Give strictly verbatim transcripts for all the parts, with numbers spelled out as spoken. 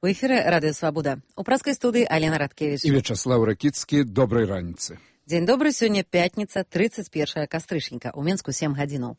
У эфіры Радыё Свабода. У праскай студыі Алена Радкевіч. І Вячаслав Ракіцкі. Добрай раніцы. Дзень добры, сёння пятніца, тридцать першае кастрычніка. У Менску сем гадзінаў.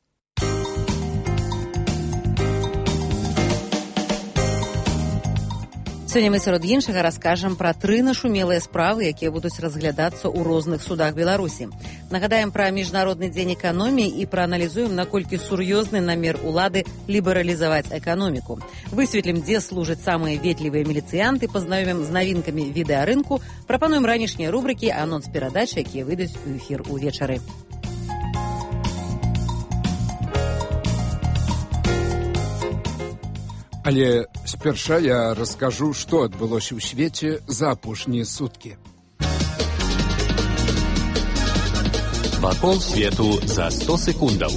Сёння мы сярод іншага раскажам пра тры нашумелыя справы, якія будуць разглядацца ў розных судах Беларусі. Нагадаем пра міжнародны дзень эканоміі і прааналізуем, наколькі сур'ёзны намер улады лібералізаваць эканоміку. Высветлім, дзе служаць самыя ветлівыя міліцыянты, пазнаёмім з навінкамі відэарынку, прапануем ранішнія рубрыкі, анонс перадач, якія выйдуць у эфір увечары. Але спярша я раскажу, што адбылося ў свеце за апошнія суткі. Вакол свету за сто секундаў.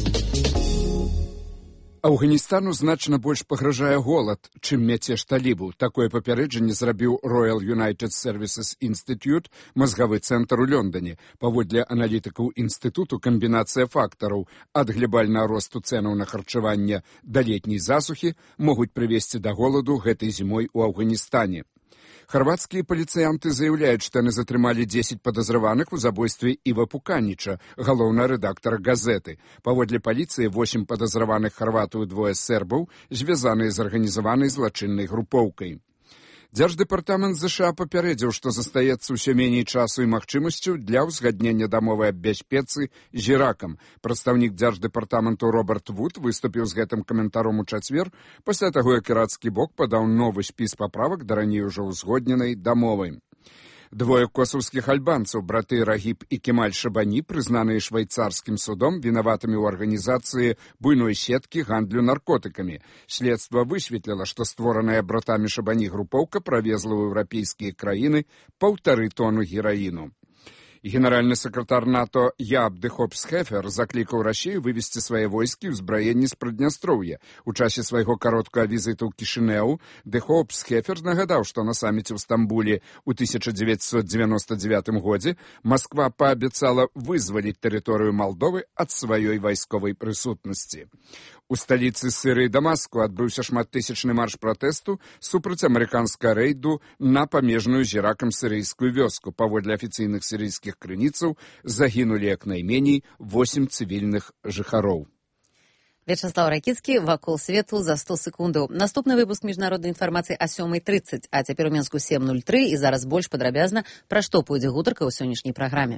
Афганістану значна больш пагражае голад, чым мяцеж талібаў. Такое папярэджанне зрабіў Royal United Services Institute, мазгавы цэнтр у Лондоне. Паводле аналітыкаў інстытуту, камбінацыя фактараў ад глебальнага росту цэнаў на харчаванне да летняй засухі могуць прывесці да голаду гэтай зімой у Афганістане. Харвацкія паліцыянты заяўляюць, што яны затрымалі дзесяць падазраваных у забойстве Іва Пуканіча, галоўнага рэдактара газеты. Паводле паліцыі, восем падазраваных харватаў і двое сербаў звязаныя з арганізаванай злачыннай групоўкай. Дзярждэпартамент ЗША папярэдзіў, што застаецца ўсё меней часу і магчымасцяў для ўзгаднення дамовай аб бяспецы з Іракам. Прадстаўнік дзярждэпартаменту Роберт Вуд выступіў з гэтым каментаром у чацвер, пасля таго, як ірацкі бок падаў новы спіс паправак да раней ужо ўзгодненай дамовы. Двое косаўскіх альбанцаў, браты Рагіб і Кемаль Шабані, прызнаныя швейцарскім судом вінаватымі ў арганізацыі буйной сеткі гандлю наркотыкамі. Следства высветліла, што створаная братамі Шабані групоўка правезла ў еўрапейскія краіны паўтары тону гераіну. Генеральны сакратар НАТО Яаб де Хопс-Хефер заклікаў Расію вывесці свае войскі ў ўзбраенні з Прыднястроўя. У часе свайго кароткага візіту ў Кішынеў де Хопс-Хефер нагадаў, што на саміце ў Стамбуле ў тысяча дзевяцьсот дзевяноста дзевятым годзе Масква паабяцала вызваліць тэрыторыю Малдовы ад сваёй вайсковай прысутнасці. У сталіцы Сірыі Дамаску адбыўся шматтысячны марш пратэсту супраць амерыканскага рэйду на памежную з Іракам сірыйскую вёску. Паводле афіцыйных сірыйскіх крыніцаў загінулі як найменей восем цывільных жыхароў. Вячаслав Ракіцкі, вакол свету за сто секундаў. Наступны выпуск міжнароднай інфармацыі а сёмай трыццаць, а цяпер у Менску сем нуль тры, і зараз больш падрабязна, пра што пойдзе гутарка ў сённяшняй праграме.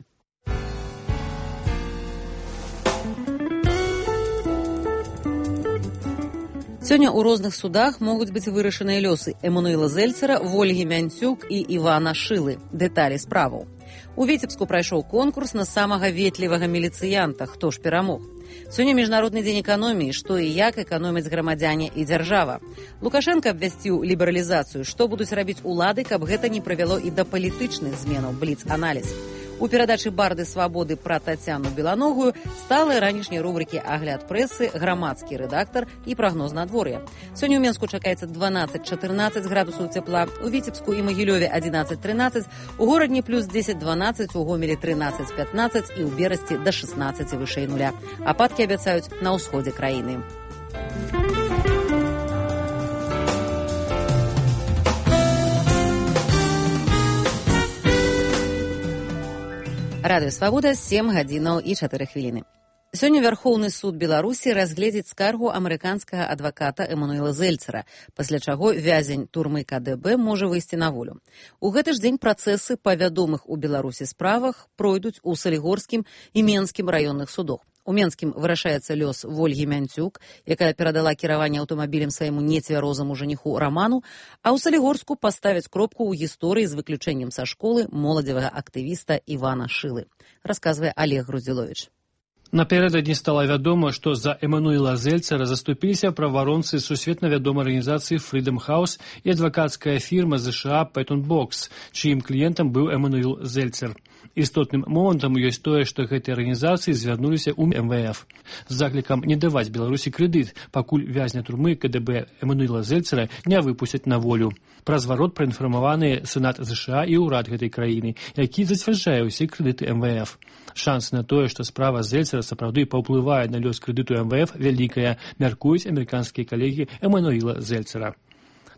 Сёння ў розных судах могуць быць вырашаныя лёсы Эммануіла Зельцера, Вольгі Мянцюк і Івана Шылы. Дэталі справаў. У Віцебску прайшоў конкурс на самага ветлівага міліцыянта. Хто ж перамог? Сёння міжнародны дзень эканоміі, што і як эканомяць грамадзяне і дзяржава. Лукашенко абвясціў лібералізацыю. Што будуць рабіць улады, каб гэта не прывяло і да палітычных зменаў? Бліц-аналіз. У перадачы «Барды свабоды» пра Тацяну Беланогую сталыя ранішняй рубрыкі «Агляд прэсы», грамадскі рэдактар і прагноз надвор'я. Сёння ў Менску чакаецца дванаццаць-чатырнаццаць градусаў цяпла, у Віцебску і Магілёве адзінаццаць-трынаццаць, у горадні плюс дзесяць-дванаццаць, у Гомелі трынаццаць-пятнаццаць і ў Берасці да шаснаццаці вышэй нуля. Ападкі абяцаюць на ўсходзе краіны. Радыё Свабода, сем гадзінаў і чатыры хвіліны. Сёння Вярхоўны суд Беларусі разгледзіць скаргу амерыканскага адваката Эммануіла Зельцера, пасля чаго вязень турмы ка дэ бэ можа выйсці на волю. У гэты ж дзень працэсы па вядомых у Беларусі справах пройдуць у Салігорскім і Менскім раённых судах. У Менскім вырашаецца лёс Вольгі Мянцюк, якая перадала кіраванне аўтамабілем свайму нецвярозаму жаніху Раману, а ў Салігорску паставяць кропку ў гісторыі з выключэннем са школы моладзевага актывіста Івана Шылы, расказвае Олег Груздзіловіч. Напярэдадні стала вядома, што за Эммануіла Зельцера заступіліся праваабаронцы сусветна вядомай арганізацыі Freedom House і адвакацкая фірма ЗША Пэттон Бокс, чыім кліентам быў Эммануіл Зельцер. Істотным момантам ёсць тое, што гэтыя арганізацыі звярнуліся ў эм вэ эф з заклікам не даваць Беларусі крэдыт, пакуль вязня турмы ка дэ бэ Эммануіла Зельцера не выпусцяць на волю. Пра зварот праінфармаваны Сенат ЗША і ўрад гэтай краіны, які зацвярджае ўсе крэдыты эм вэ эф. Шансы на тое, што справа Зельцера сапраўды паўплывае на лёс крэдыту эм вэ эф, вялікая, мяркуюць амерыканскія калегі Эммануіла Зельцера.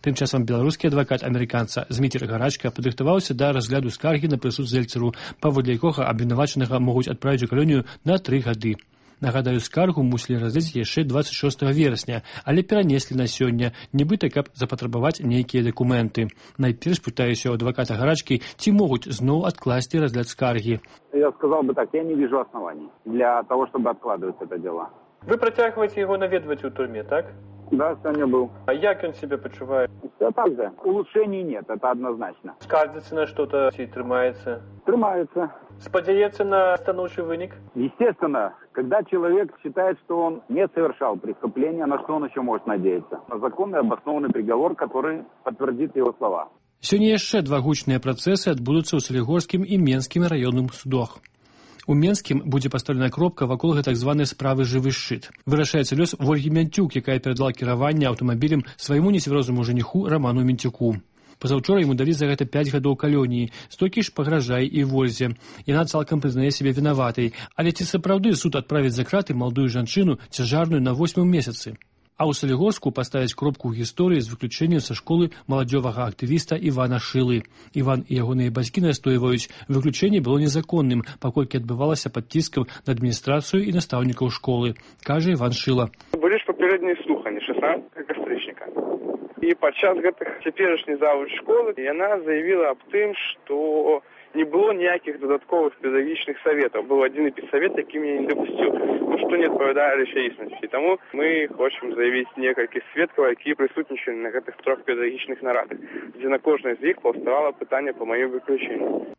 Тым часам беларускі адвакат амерыканца Зміцер Гарачка падрыхтаваўся да разгляду скаргі на прысуд Зельцеру, паводле якога абвінавачанага могуць адправіць у калонію на тры гады. Нагадаю, скаргу мусілі разгледзець яшчэ дваццаць шостага верасня, але перанеслі на сёння, нібыта, каб запатрабаваць нейкія дакументы. Найперш пытаюся у адваката Гарачкі, ці могуць зноў адкласці разгляд скаргі. Я сказал бы так, я не вижу оснований для того, чтобы откладывать это дело. Вы працягваеце яго наведваць у турме, так? Да, сегодня был. А як он себя почувает? Все так же. Улучшений нет, это однозначно. Скардзіцца на что-то ці трымаецца? Трымается. Спадзяецца на станоўчы вынік? Естественно, когда человек считает, что он не совершал преступления, на что он еще может надеяться? На законный обоснованный приговор, который подтвердит его слова. Сёння яшчэ два гучныя працэсы адбудуцца ў Салігорскім і Менскім раённым судах. У Менскім будзе пастаўлена кропка вакол гэтай так званай справы «Жывы шчыт». Вырашаецца лёс Вольгі Мянцюк, якая перадала кіраванне аўтамабілем свайму нецвярозаму жаніху Раману Мянцюку. Пазаўчора яму далі за гэта пяць гадоў калоніі, столькі ж пагражае і Вользе. Яна цалкам прызнае сябе вінаватай. Але ці сапраўды суд адправіць за краты маладую жанчыну цяжарную на восьмым месяцы? А ў Салігорску паставіць кропку ў гісторыі з выключэннем са школы маладзёвага актывіста Івана Шылы. Іван і ягоныя бацькі настойваюць, выключэнне было незаконным, паколькі адбывалася пад ціскам на адміністрацыю і настаўнікаў школы, кажа Іван Шыла. Былі ж папярэднія слуханні шаснаццатага кастрычніка. І падчас гэтых цяперашняй завуч школы яна заявіла аб тым, што не было ніякіх дадатковых педагагічных советаў. Быў адзіны педсавет, які мяне не дапусціў, ну, што не адпавядае рэчаіснасці. Таму мы хочам заявіць некалькі сведкаў, якія прысутнічалі на гэтых трох педагагічных нарадах, дзе на кожнай з іх паўставала пытанне па маім выключэнні.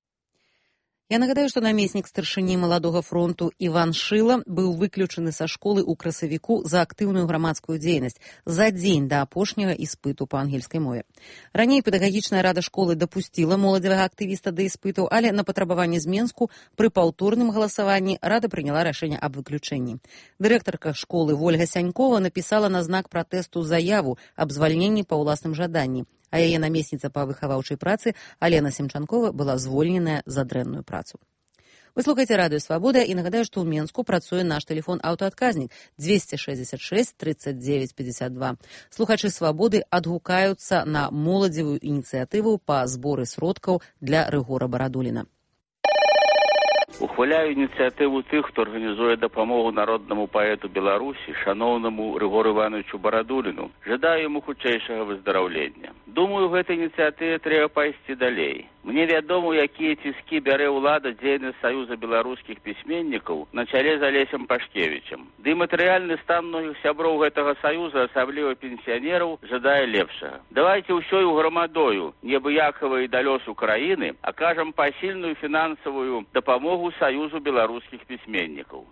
Я нагадаю, што намеснік старшыні маладога фронту Іван Шыла быў выключаны са школы ў красавіку за актыўную грамадскую дзейнасць за дзень да апошняга іспыту па ангельскай мове. Раней педагагічная рада школы дапусціла моладзевага актывіста да іспытаў, але на патрабаванне з Менску пры паўторным галасаванні рада прыняла рашэнне аб выключэнні. Дырэктарка школы Вольга Сянькова напісала на знак пратэсту заяву аб звальненні па ўласным жаданні, а яе намесніца па выхаваўчай працы Алена Семчанкова была звольненая за дрэнную працу. Вы слухаеце радыё Свабода і нагадаю, што ў Менску працуе наш тэлефон аўтаадказнік двести шестьдесят шесть тридцать девять пятьдесят два. Слухачы Свабоды адгукаюцца на моладзевую ініцыятыву па зборы сродкаў для Рыгора Барадуліна. Ухваляю ініцыятыву тых, хто арганізуе дапамогу народнаму паэту Беларусі, шаноўнаму Рыгору Івановичу Барадуліну. Жадаю яму хутчэйшага выздараўлення. Думаю, гэтай ініцыятыве трэба пайсці далей. Мне вядома, якія ціскі бярэ ўлада дзейнасць Саюза беларускіх пісьменнікаў на чале з Алесем Пашкевічам. Ды матэрыяльны стан многіх сяброў гэтага саюза, асабліва пенсіянераў, жадае лепшага. Давайте ўсёй грамадою, неабыякавай да лёсу краіны, акажам пасільную фінансавую дапамогу Саюзу беларускіх пісьменнікаў.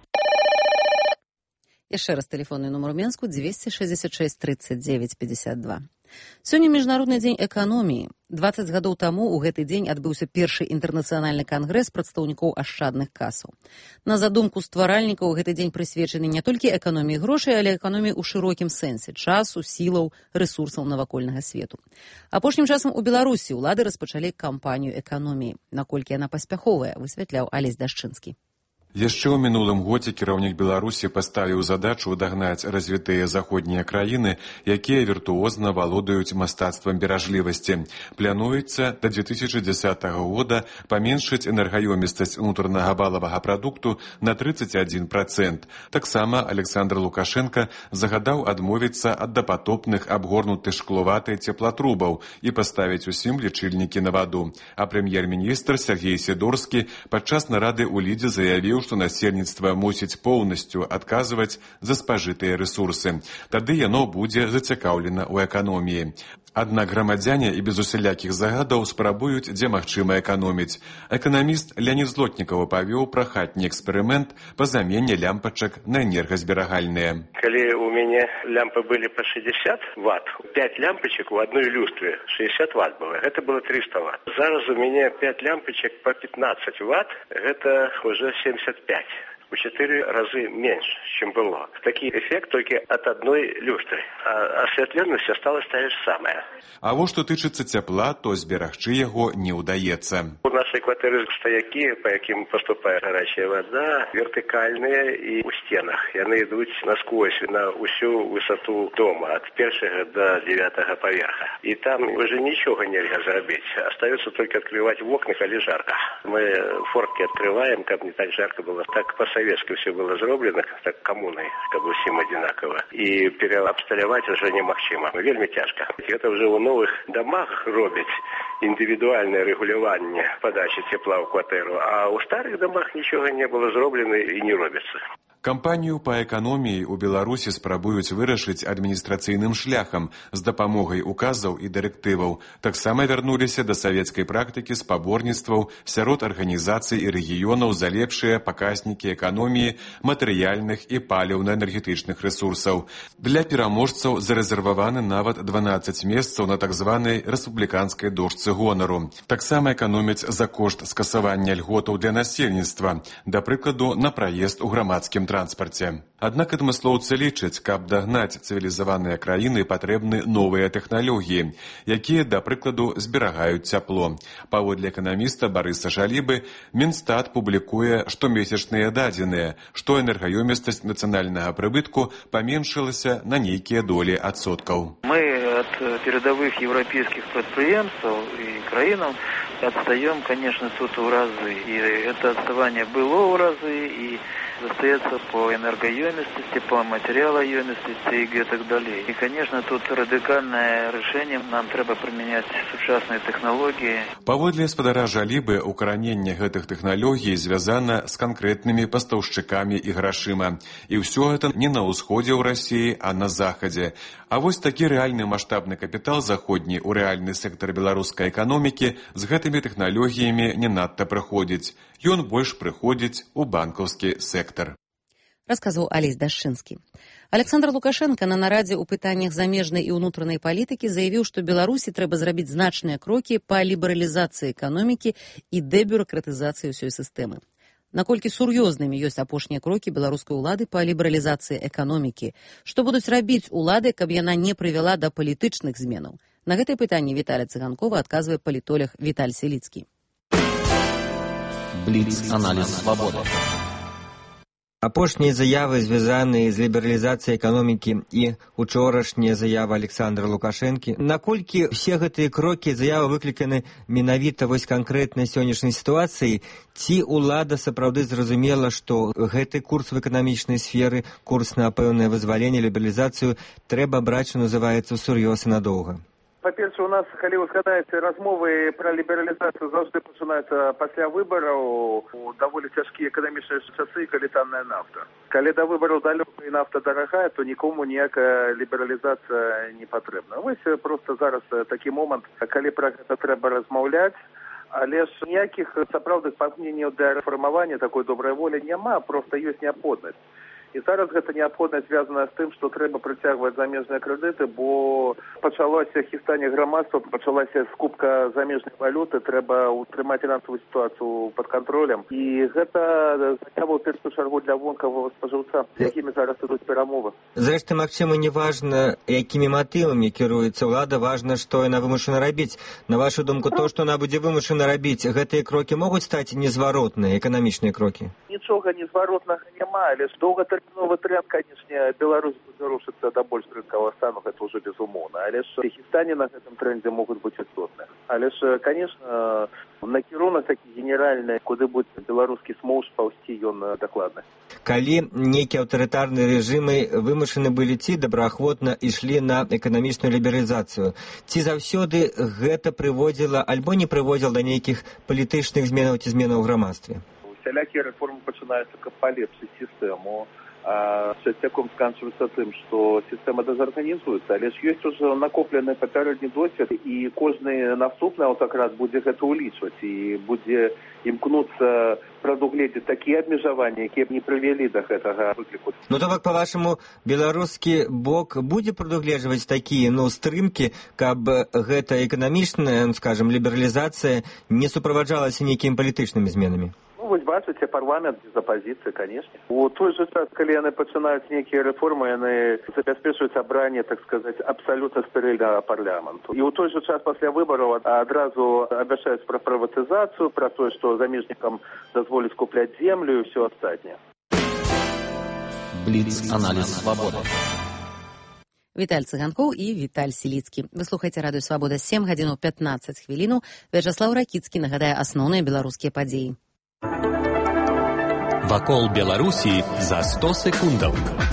Яшчэ раз тэлефонны нумар у Менску двести шестьдесят шесть тридцать девять пятьдесят два. Сёння міжнародны дзень эканоміі. дваццаць гадоў таму ў гэты дзень адбыўся першы інтэрнацыянальны кангрэс прадстаўнікоў ашчадных касаў. На задумку стваральнікаў гэты дзень прысвечаны не толькі эканоміі грошай, але эканоміі ў шырокім сэнсе часу, сілаў, рэсурсаў навакольнага свету. Апошнім часам у Беларусі ўлады распачалі кампанію эканоміі. Наколькі яна паспяховая, высвятляў Алесь Дашчынскі. Яшчэ ў мінулым годзе кіраўнік Беларусі паставіў задачу дагнаць развітыя заходнія краіны, якія віртуозна валодаюць мастацтвам беражлівасці. Плануецца да две тысячи десятого года паменшыць энергаёмістасць унутранага валавага прадукту на тридцать один процент. Таксама Александр Лукашенко загадаў адмовіцца ад дапатопных абгорнутых шкловатай цеплатрубаў і паставіць усім лічыльнікі на ваду. А прэм'ер-міністр Сергей Сідорскі падчас нарады ў Лідзе заявіў, што насельніцтва мусіць поўнасцю адказваць за спажытыя рэсурсы. Тады яно будзе зацікаўлена ў эканоміі. Аднак грамадзяне і без усялякіх загадаў спрабуюць, дзе магчыма эканоміць. Эканаміст Леонид Злотнікаў павёў пра хатні эксперымент па замене лямпачак на энергазберагальныя. Калі у мяне лямпы былі па шестьдесят ватт, пять лямпачак у адной люстры шестьдесят ватт было, гэта было триста ватт. Зараз у мяне пять лямпачак па пятнадцать ватт, гэта ўжо семьдесят пять. в четыре разы меньше, чем было. Такий эффект только от одной люстры, а осветленность осталась та же самая. А вот что тычыцца цяпла, то зберагчы яго не ўдаецца. У нашей кватэры стаякі, по яким поступает горячая вода, вертикальные и у стенах. Яны идут насквозь на всю высоту дома, от первого до девятого поверха. И там уже ничего нельзя зробить. Остается только открывать в окна, коли жарко. Мы фортки открываем, как не так жарко было. Так по-советски все было зроблено, так коммуной, как бы всем одинаково. И переобсталявать уже немагчыма. Вельми тяжко. Это уже у новых домах робить индивидуальное регулирование подачи тепла в квартиру, а у старых домах ничего не было зроблено и не робится. Кампанію па эканоміі ў Беларусі спрабуюць вырашыць адміністрацыйным шляхам з дапамогай указаў і дырэктываў. Таксама вярнуліся да савецкай практыкі спаборніцтваў сярод арганізацый і рэгіёнаў за лепшыя паказнікі эканоміі матэрыяльных і паліўна-энергетычных рэсурсаў. Для пераможцаў зарэзерваваны нават дванаццаць месцаў на так званай рэспубліканскай дошцы гонару. Таксама эканомяць за кошт скасавання льготаў для насельніцтва, да прыкладу, на праезд у грамадскім транспарце. транспарце. Аднак адмыслоўцы лічаць, каб дагнаць цывілізаваныя краіны, патрэбны новыя тэхналогіі, якія, да прыкладу, зберагаюць цяпло. Паводле эканаміста Барыса Жалібы, Мінстат публікуе штомесячныя дадзеныя, што энергаёмістасць нацыянальнага прыбытку паменшылася на нейкія долі адсоткаў. Мы от передовых европейских предприемств и краинам отстаем, конечно, тут в разы. И это отставание было в разы, и остается по энергоемистости, по материалоемистости и так далее. И, конечно, тут радикальное решение. Нам треба применять сучасные технологии. Паводле гаспадара Жалібы, укараненне гэтых тэхналогій звязана з канкрэтнымі пастаўшчыкамі і грашыма. І ўсё гэта не на ўсходзе ў Расіі, а на захадзе. А вось такі рэальны маштабны капітал заходні ў рэальны сектар беларускай эканомікі з гэтымі тэхналогіямі не надта прыходзіць. Ён больш прыходзіць у банкаўскі сектар. Расказваў Алесь Дашчынскі. Александр Лукашенко на нарадзе ў пытаннях замежнай і ўнутранай палітыкі заявіў, што Беларусі трэба зрабіць значныя крокі па лібералізацыі эканомікі і дэбюракратызацыі ўсёй сістэмы. Наколькі сур'ёзнымі ёсць апошнія крокі беларускай улады па лібералізацыі эканомікі? Што будуць рабіць улады, каб яна не прывяла да палітычных зменаў? На гэтае пытанне Віталя Цыганкова адказвае палітолог Віталь Селіцкі. Бліц-аналіз свабоды. Апошнія заявы, звязаныя з лібералізацыяй эканомікі, і учорашняя заява Александра Лукашэнкі. Наколькі ўсе гэтыя крокі, заявы выкліканы менавіта вось канкрэтнай сённяшняй сітуацыі, ці ўлада сапраўды зразумела, што гэты курс в эканамічнай сферы, курс на пэўнае вызваленне, лібералізацыю трэба браць, што называецца, всур'ёз і надоўга? Па-перше, у нас, калі вы згадаеце, размовы пра лібералізацыю заўжды пачынаюцца пасля выбараў у даволі цяжкія эканамічныя часы, калі танная нафта. Калі да выбараў далёка і нафта дарагая, то нікому ніякая лібералізацыя не патрэбна. Вось проста зараз такі момант, калі пра гэта трэба размаўляць, але ж ніякіх сапраўдных памкненняў для рэфармавання такой добрай волі няма, проста ёсць неабходнасць. І зараз гэта неабходнасць звязана з тым, што трэба прыцягваць замежныя крэдыты, бо пачалося хістанне грамадства, пачалася скупка замежнай валюты, трэба утрымаць фінансавую сітуацыю пад кантролем. І гэта заява ў першую чаргу для вонкавага спажыўца, з якімі зараз ідуць перамовы. Зрэшты, магчыма, не важна, якімі матывамі кіруецца ўлада, важна, што яна вымушана рабіць. На вашу думку, то, што яна будзе вымушана рабіць, гэтыя крокі могуць стаць незваротныя, эканамічныя крокі? Нічога незваротнага няма, але ж доўгатэрміновы тренд, канечне, Беларусь будзе рушыцца да больш рынкавага стану, гэта ўжо безумоўна. Але ж хістанні на гэтым трендзе могуць быць істотныя. Але ж, канечне, накірунак такі генеральны, куды будзе беларускі смоўж паўсці, ён дакладны. Калі нейкія аўтарытарныя рэжымы вымушаны былі ці добраахвотна ішлі на эканамічную лібералізацыю, ці заўсёды гэта прыводзіла альбо не прыводзіла да нейкіх палітычных зменаў ці зменаў у грамадстве? Всялякія рэформы пачынаюцца, каб палепшыць сістэму, а часцяком сканчваецца тым, што сістэма дэзарганізуецца, але ж ёсць ужо накоплены папярэдні досвед, і кожны наступны аўтакрат будзе гэта ўлічваць і будзе імкнуцца прадугледзець такія абмежаванні, якія б не прывялі да гэтага выкліку. Ну то, как па-вашаму, беларускі бок будзе прадугледжваць такія, ну, стрымкі, каб гэта эканамічная, скажем, лібералізацыя не суправаджалася нейкімі палітычнымі зменамі? Ну, Вось бачыце, парламент без апазіцыі, канешне. У той жа час, калі яны пачынаюць нейкія рэформы, яны забяспечваюць абранне, так сказаць, абсалютна стэрыльнага парламенту. І ў той жа час пасля выбараў адразу абяцаюць пра прыватызацыю, пра тое, што замежнікам дазволяць купляць землю і ўсё астатняе. Бліц-аналіз свабоды. Віталь Цыганкоў і Віталь Селіцкі. Вы слухаеце радыё «Свабода» сем гадзінаў пятнаццаць хвілінаў. Вячаслаў Ракіцкі нагадае асноўныя беларускія падзеі. Вакол Беларусі за сто секундаў.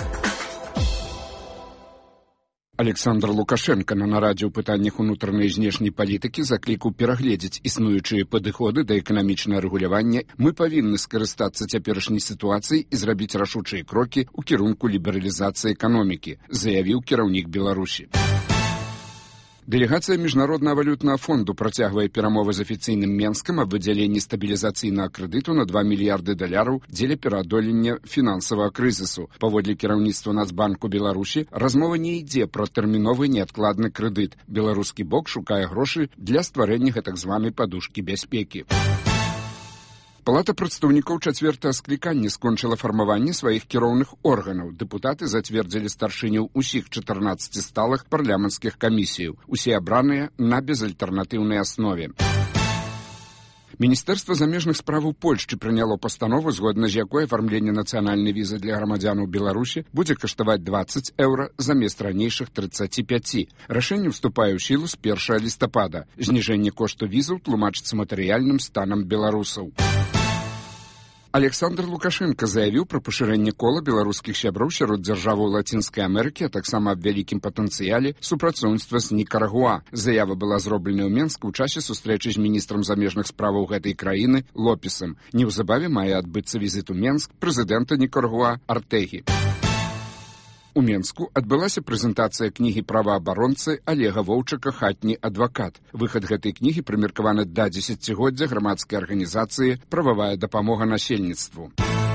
Александр Лукашенко на нарадзе ў пытаннях унутранай і знешняй палітыкі заклікаў перагледзець існуючыя падыходы да эканамічнага рэгулявання. Мы павінны скарыстацца цяперашняй сітуацыяй і зрабіць рашучыя крокі ў кірунку лібералізацыі эканомікі, заявіў кіраўнік Беларусі. Дэлегацыя Міжнароднага валютнага фонду працягвае перамовы з афіцыйным Менскам аб выдзяленні стабілізацыйнага крэдыту на два мільярды даляраў дзеля пераадолення фінансавага крызісу. Паводле кіраўніцтва Нацбанку Беларусі, размова не ідзе пра тэрміновы неадкладны крэдыт. Беларускі бок шукае грошы для стварэння гэтак званай падушкі бяспекі. Палата прадстаўнікоў чацвёртага склікання скончыла фармаванне сваіх кіроўных органаў. Дэпутаты зацвердзілі старшыняў усіх чатырнаццаці сталых парламенцкіх камісіяў. Усе абраныя на безальтэрнатыўнай аснове. Міністэрства замежных справаў Польшчы прыняло пастанову, згодна з якой афармленне нацыянальнай візы для грамадзянаў Беларусі будзе каштаваць дваццаць еўра замест ранейшых трыццаці пяці. Рашэнне ўступае ў сілу з першага лістапада. Зніжэнне кошту візаў тлумачыцца матэрыяльным станам беларусаў. Александр Лукашенко заявіў пра пашырэнне кола беларускіх сяброў сярод дзяржаваў Лацінскай Амерыкі, а таксама аб вялікім патэнцыяле супрацоўніцтва з Нікарагуа. Заява была зробленая ў Менску ў часе сустрэчы з міністрам замежных справаў гэтай краіны Лопесам. Неўзабаве мае адбыцца візіт у Менск прэзідэнта Нікарагуа Артэгі. У Менску адбылася прэзентацыя кнігі праваабаронцы Алега Воўчака «Хатні адвакат». Выхад гэтай кнігі прымеркаваны да дзесяцігоддзя грамадскай арганізацыі «Прававая дапамога насельніцтву».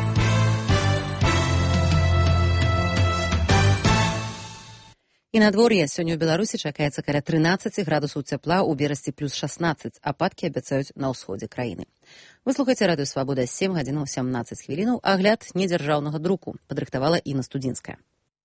І надвор'е сёння ў Беларусі чакаецца каля трынаццаці градусаў цяпла, у Берасці плюс шаснаццаць, ападкі абяцаюць на ўсходзе краіны. Вы слухаеце радыё «Свабода» сем гадзінаў сямнаццаць хвілінаў, агляд недзяржаўнага друку падрыхтавала Інна Студзінская.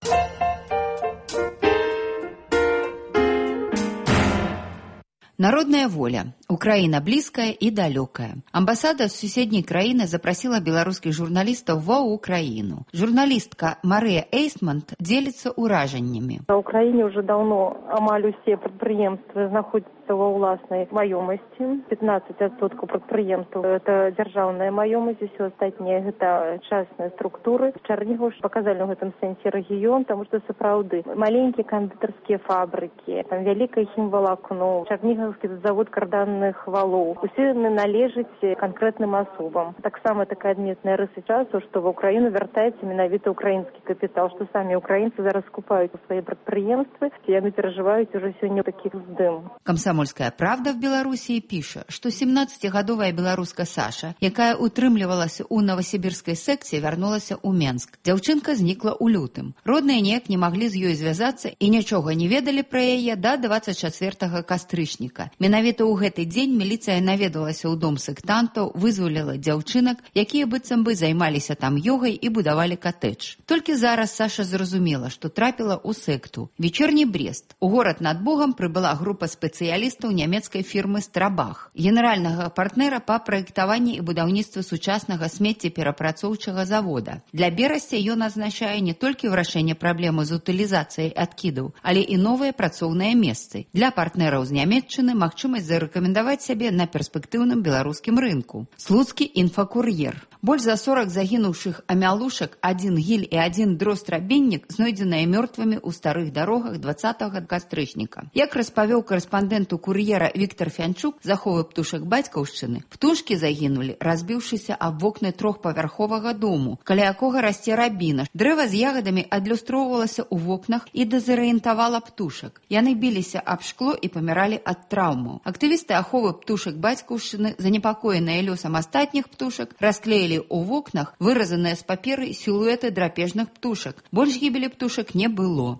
Народная воля. Украина близкая и далекая. Амбассада суседней краіны запросила белорусских журналистов ва Украину. Журналистка Мария Эйсмонт делится ураженнями. На Украине уже давно амаль усе прадпрыемствы знаходятся ва ўласнай маёмасці. пятнадцать адсоткаў прадпрыемстваў это дзяржаўная маёмасць, все астатнія гэта частныя структуры. Чарнігаў показалі ў гэтым сэнсе рэгіён, таму што сапраўды маленькія кандытарскія фабрыкі, там вялікае хімвалакно, Чарнігаўскі завод карданных валоў. Усе належаць канкрэтным асобам. Таксама такая адметная рыса часу, што ва Украіну вяртаецца менавіта украінскі капітал, што самі украінцы зараз скупаюць свае прадпрыемствы, і яны перажываюць ужо сёння такі здым. «Комсомольская правда» в Белоруссии пишет, что семнаццацігадовая беларуска Саша, якая утрымлівалася ў новосибірскай секцыі, вярнулася ў Менск. Дзяўчынка знікла ў лютым. Родныя неяк не маглі з ёй звязацца і нічога не ведалі пра яе да дваццаць чацвёртага кастрычніка. Менавіта ў гэты дзень міліцыя наведалася ў дом сектантаў, вызваліла дзяўчынак, якія быццам бы займаліся там ёгай і будавалі катэдж. Толькі зараз Саша зразумела, што трапіла ў секту. Вечерні Брест. У горад над Богам прыбыла група спецыялістаў нямецкай фірмы «Страбах», генеральнага партнера па праектаванні і будаўніцтве сучаснага смеццеперапрацоўчага завода. Для Берасця ён азначае не толькі вырашэнне праблемы з утылізацыяй адкідаў, але і новыя працоўныя месцы. Для партнераў з Нямецчыны магчымасць зарэкамендаваць сябе на перспектыўным беларускім рынку. Слуцкі інфакур'ер. Больш за сорок загінуўшых амялушак, адзін гіль і адзін дрозд-рабеннік знойдзеныя мёртвымі ў старых дарогах дваццатага кастрычніка. Як распавёў карэспандэнту кур'ера Віктор Фянчук, заховы птушак бацькаўшчыны, птушкі загінулі, разбіўшыся аб вокны трохпавярховага дому, каля якога расце рабіна. Дрэва з ягадамі адлюстроўвалася ў вокнах і дэзарыентавала птушак. Яны біліся аб шкло і паміралі ад траўмаў. Актывісты аховы птушак бацькаўшчыны, занепакоеныя лёсам астатніх птушак, расклеілі у вокнах выразаныя з паперы сілуэты драпежных птушак. Больш гібелі птушак не было.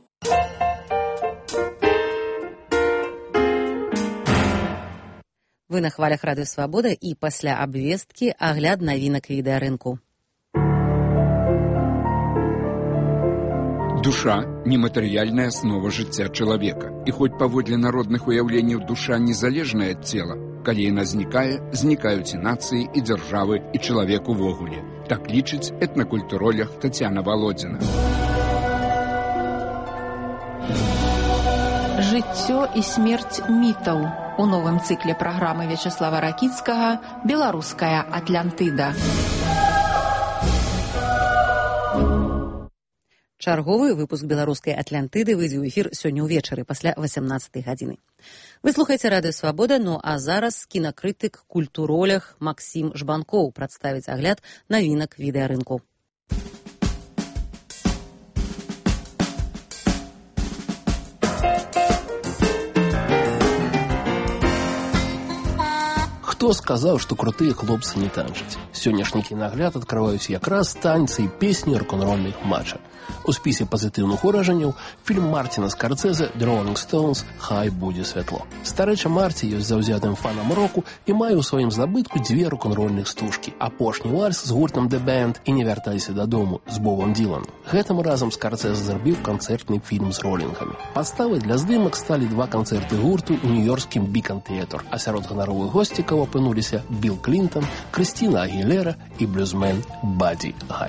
Вы на хвалях радыё Свабода і пасля абвесткі агляд навінак відэарынку. Душа – нематэрыяльная аснова жыцця чалавека. І хоць паводле народных уяўленняў душа незалежная ад цела, калі яна знікае, знікаюць і нацыі, і дзяржавы, і чалавек увогуле. Так лічыць этнакультуролог Тацяна Володзіна. Жыццё і смерць мітаў у новым цыкле праграмы Вячаслава Ракіцкага «Беларуская Атлантыда». Чарговы выпуск беларускай Атлантыды выйдзе ў эфір сёння ўвечары пасля васямнаццатай гадзіны. Вы слухаеце радыё Свабода, ну а зараз кінакрытык, культуролог Максім Жбанкоў прадставіць агляд навінак відэарынку. Хто сказаў, што крутыя хлопцы не танчаць? Сённяшні кінагляд адкрываюць якраз танцы і песні рок-н-рольных матча. У спісе пазітыўных уражанняў фільм Мартіна Скарсезе «The Rolling Stones» «Хай будзе святло». Старэча Марці ёсць заўзятым фанам року і мае ў сваім здабытку дзве рок-н-рольных стужкі. Апошні вальс з гуртам «The Band» і «Не вяртайся дадому» з Бобом Діланом. Гэтым разам Скарсезе зрабіў канцэртны фільм з ролінгамі. Падставай для здымак сталі два канцэрты гурту ў нью-йоркскім Beacon Theatre, а сярод ганаровых госцікаў апынуліся Білл Клінтон, Крыстіна Агілера і блюзмен Бадді Гай.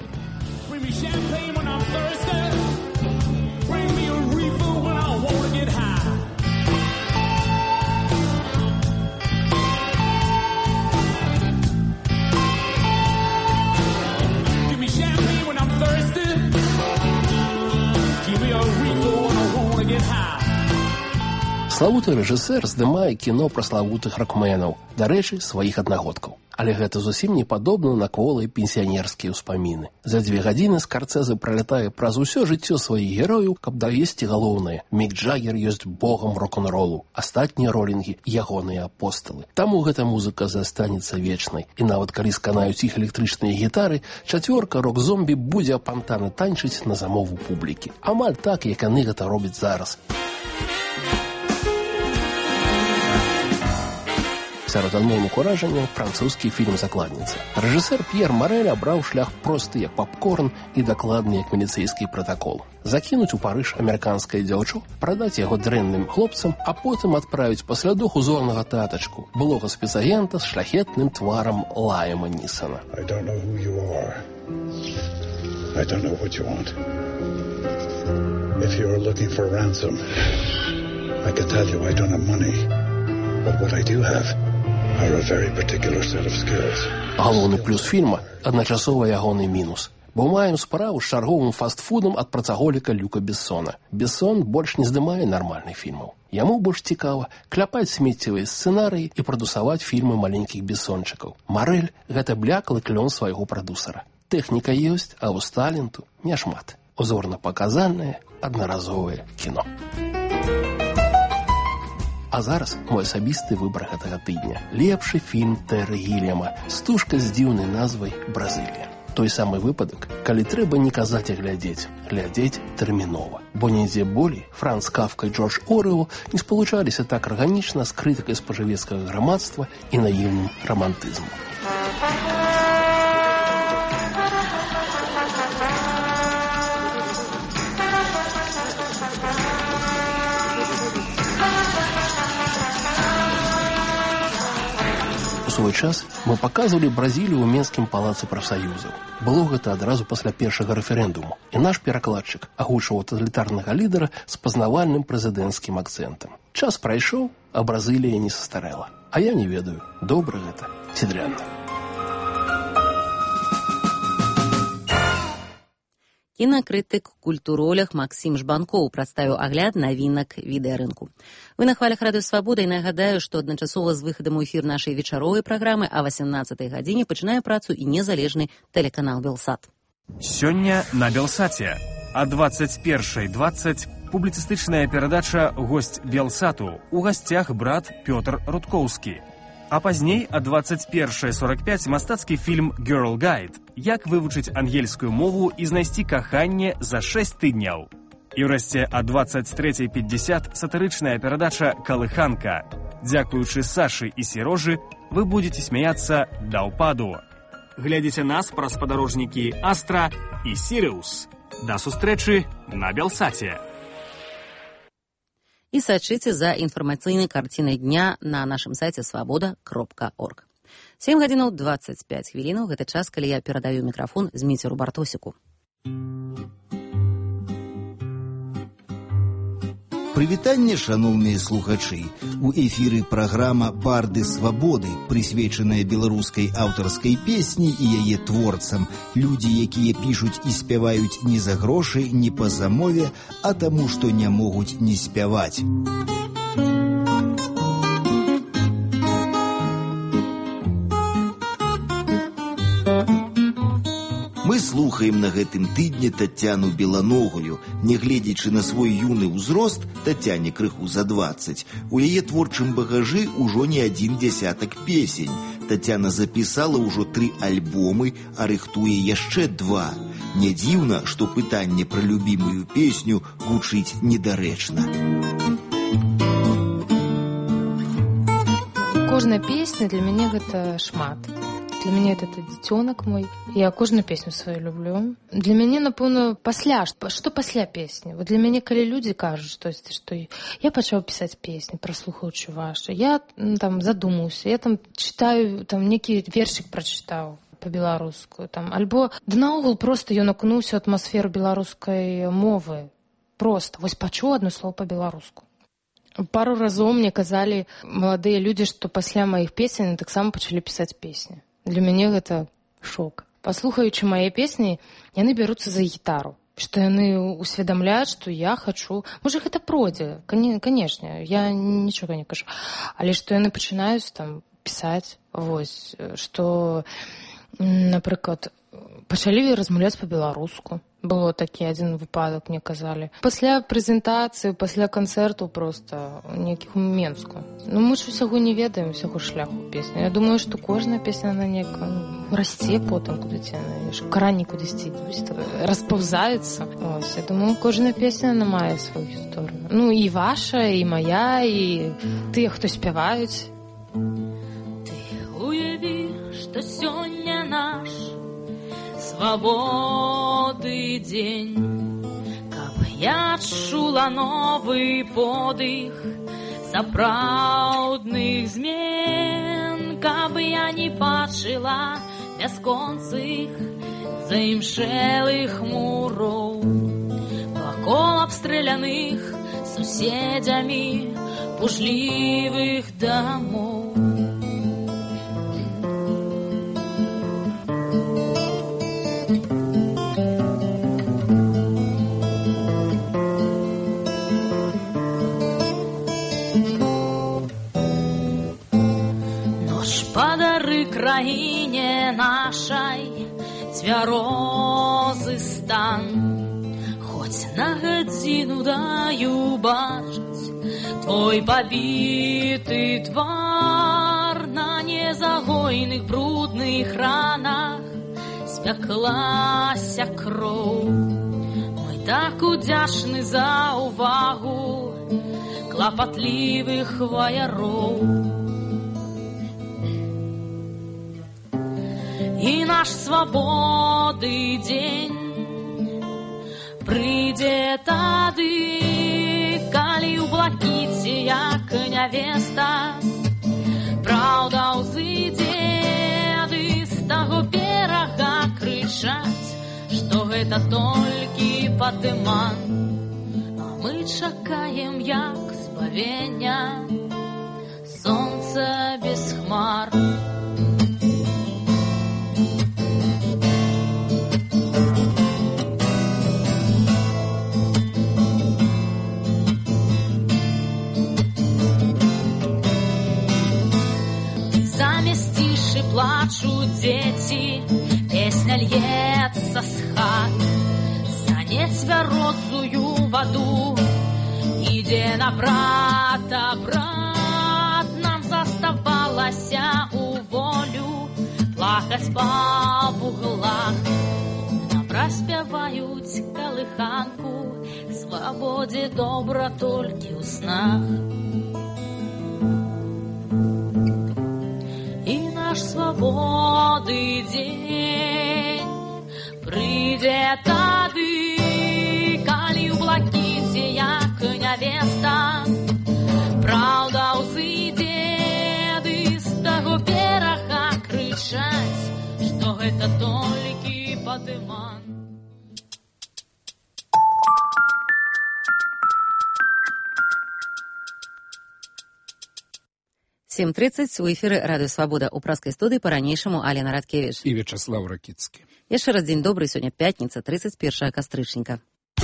Славуты рэжысэр здымае кіно пра славутых рокменаў, дарэчы, сваіх аднагодкаў. Але гэта зусім не падобна на кволыя пенсіянерскія ўспаміны. За дзве гадзіны Скарсезе пралятае праз усё жыццё сваіх герояў, каб давесці галоўнае. Мік Джаггер ёсць богам рок-н-ролу, астатнія ролінгі – ягоныя апосталы. Таму гэта музыка застанецца вечнай. І нават калі сканаюць іх электрычныя гітары, чацвёрка рок-зомбі будзе апантана танчыць на замову публікі. Амаль так, як яны гэта робяць зараз. Сярод адмоўных уражанняў французскі фільм «Закладніца». Рэжысэр П'ер Марэль абраў шлях просты, як папкорн, і дакладны, як міліцэйскі пратакол. Закінуць у Парыж амерыканскае дзяўчо, прадаць яго дрэнным хлопцам, а потым адправіць паслядох узорнага татачку, былога спецагента з шляхетным тварам Лайама Нісана. I don't know who you are. I don't know what you want. If you're looking for ransom, I can tell you I don't have money. But what I do have are a very particular set of skills. Галоўны плюс фільма – адначасова ягоны мінус. Бо маем справу з чарговым фастфудам ад працаголіка Люка Бессона. Бессон больш не здымае нармальных фільмаў. Яму больш цікава кляпаць смеццевыя сцэнарыі і прадусаваць фільмы маленькіх бессончыкаў. Марэль – гэта бляклы клён свайго прадусара. Тэхніка ёсць, а вось таленту няшмат. Узорна-паказальнае, аднаразовае кіно. А зараз мой асабісты выбар гэтага тыдня. Лепшы фільм Тэры Гіллема, стужка з дзіўнай назвай «Бразылія». Той самы выпадак, калі трэба не казаць, а глядзець. Глядзець тэрмінова. Бо нідзе болей Франц Кафка і Джордж Оруэлл не спалучаліся так арганічна з крытыкай спажывецкага грамадства і наіўным рамантызмам. У свой час мы паказвалі Бразілію ў Менскім палацы прафсаюзаў. Было гэта адразу пасля першага рэферэндуму. І наш перакладчык агучваў таталітарнага лідара з пазнавальным прэзідэнцкім акцэнтам. Час прайшоў, а Бразілія не састарэла. А я не ведаю, добра гэта ці дрэнна. Кінакрытык, культуролог Максім Жбанкоў прадставіў агляд навінак відэарынку. Вы на хвалях радыё Свабода і нагадаю, што адначасова з выхадам у эфір нашай вечаровай праграмы а васямнаццатай гадзіне пачынае працу і незалежны тэлеканал «Белсат». Сёння на «Белсаце». А двадцать першай двадцать публіцыстычная перадача «Госць Белсату». У гасцях брат Пётр Рудкоўскі. А пазней а двадцать першай сорок пять мастацкі фільм «Girl Guide». Як вывучыць ангельскую мову і знайсці каханне за шэсць тыдняў. І ўрэшце а двадцать трэцяй пятьдесят сатырычная перадача «Калыханка». Дзякуючы Сашы і Серожы, вы будете смяяцца да ўпаду. Глядзіце нас праз спадарожнікі Астра і Сіриус. Да сустрэчы на Белсаце. І сачыце за інфармацыйнай карцінай дня на нашым сайце свабода кропка орг. сем гадзінаў дваццаць пяць хвілінаў, гэта час, калі я перадаю мікрафон Зміцеру Бартосіку. Прывітанне, шаноўныя слухачы. У эфіры праграма «Барды свабоды», прысвечаная беларускай аўтарскай песні і яе творцам. Людзі, якія пішуць і спяваюць не за грошы, не па замове, а таму, што не могуць не спяваць. Мы слухаем на гэтым тыдні Тацяну Беланогую. Нягледзячы на свой юны ўзрост, Тацяне крыху за дваццаць, у яе творчым багажы ўжо не адзін дзясятак песень. Тацяна запісала ўжо тры альбомы, а рыхтуе яшчэ два. Не дзіўна, што пытанне пра любімую песню гучыць недарэчна. Кожная песня для мяне гэта шмат. Для мяне это дзіцёнак мой. Я кожную песню сваю люблю. Для мяне, напэўна, пасля, што пасля песні. Вот для мяне, калі людзі кажуць штосьці, што я пачаў пісаць песні, праслухаючы вашы, я там задумаўся, я там чытаю, там некі вершик прачытаў па-беларуску, там, альбо да наогул проста ён акунуўся ў атмасферу беларускай мовы. Проста, вось пачуў адно слово па-беларуску. Пару разоў мне казалі маладыя людзі, што пасля маіх песень таксама пачалі пісаць песні. Для мяне гэта шок. Паслухаючы мае песні, яны бяруцца за гітару. Што яны усведамляюць, што я хачу... Можа, гэта пройдзе, канешне, я нічога не кажу. Але што яны пачынаюць там пісаць, вось, што, напрыклад, пачалі размаўляць па-беларуску. Было такі адзін выпадак, мне казалі. Пасля прэзентацыі, пасля канцэрту проста нейкіх у Менску. Ну, мы ж усяго не ведаем, усяго шляху песні. Я думаю, што кожная песня, она неяк расце потым куды-ці, карані кудысьці распаўзаецца. Ось, я думаю, кожная песня, она мае сваю гісторыю. Ну, і ваша, і мая, і тыя, хто спяваюць. Ты уяві, што сёння наш свабоды дзень, каб я чула новы подых сапраўдных змен, каб я не бачыла бясконцых заімшэлых муроў, вакол абстрэляных суседзямі пужлівых дамоў. Падары краіне нашай цвярозы стан, хоць на гадзіну даю бачыць твой пабіты твар, на незагойных брудных ранах спяклася кроў. Мы так удзячны за ўвагу клапатлівых ваяроў. І наш свабоды дзень прыйдзе тады, калі ў блакіце, як нявеста, праўда ўзыдзе ды з таго берага крычаць, што гэта толькі падыман. А мы чакаем, як збавення сонца без хмар. Плачут дети, песня льется с хат, за нецвярозую воду иде на брата брат. Нам заставалася у волю плакать по вуглах. Нам распяваюць калыханку, к свободе добра толькі ў снах. наш свободы день придет тады, калі ў блакіце як нявеста, правда ўзыдзе ды з таго берага крычаць, што гэта толькі падыман. сем тридцать у эфіры Радыё Свабода. У праскай студыі па-ранейшаму Алена Радкевіч. І Вячаслав Ракіцкі. Яшчэ раз дзень добры, сёння пятніца, тридцать першае кастрычніка.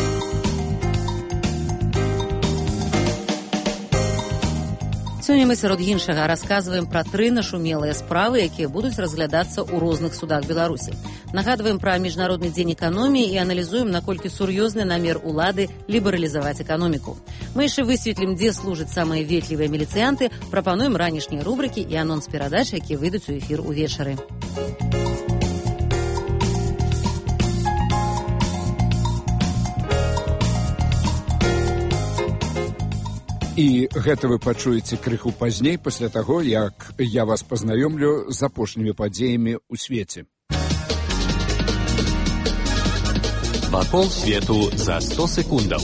Сёння мы сярод іншага расказваем пра тры нашумелыя справы, якія будуць разглядацца ў розных судах Беларусі. Нагадваем пра міжнародны дзень эканоміі і аналізуем, наколькі сур'ёзны намер улады лібералізаваць эканоміку. Мы яшчэ высветлім, дзе служаць самыя ветлівыя міліцыянты, прапануем ранішнія рубрыкі і анонс перадач, якія выйдуць у эфір увечары. І гэта вы пачуеце крыху пазней, пасля таго, як я вас пазнаёмлю з апошнімі падзеямі ў свеце. Вакол свету за сто секундаў.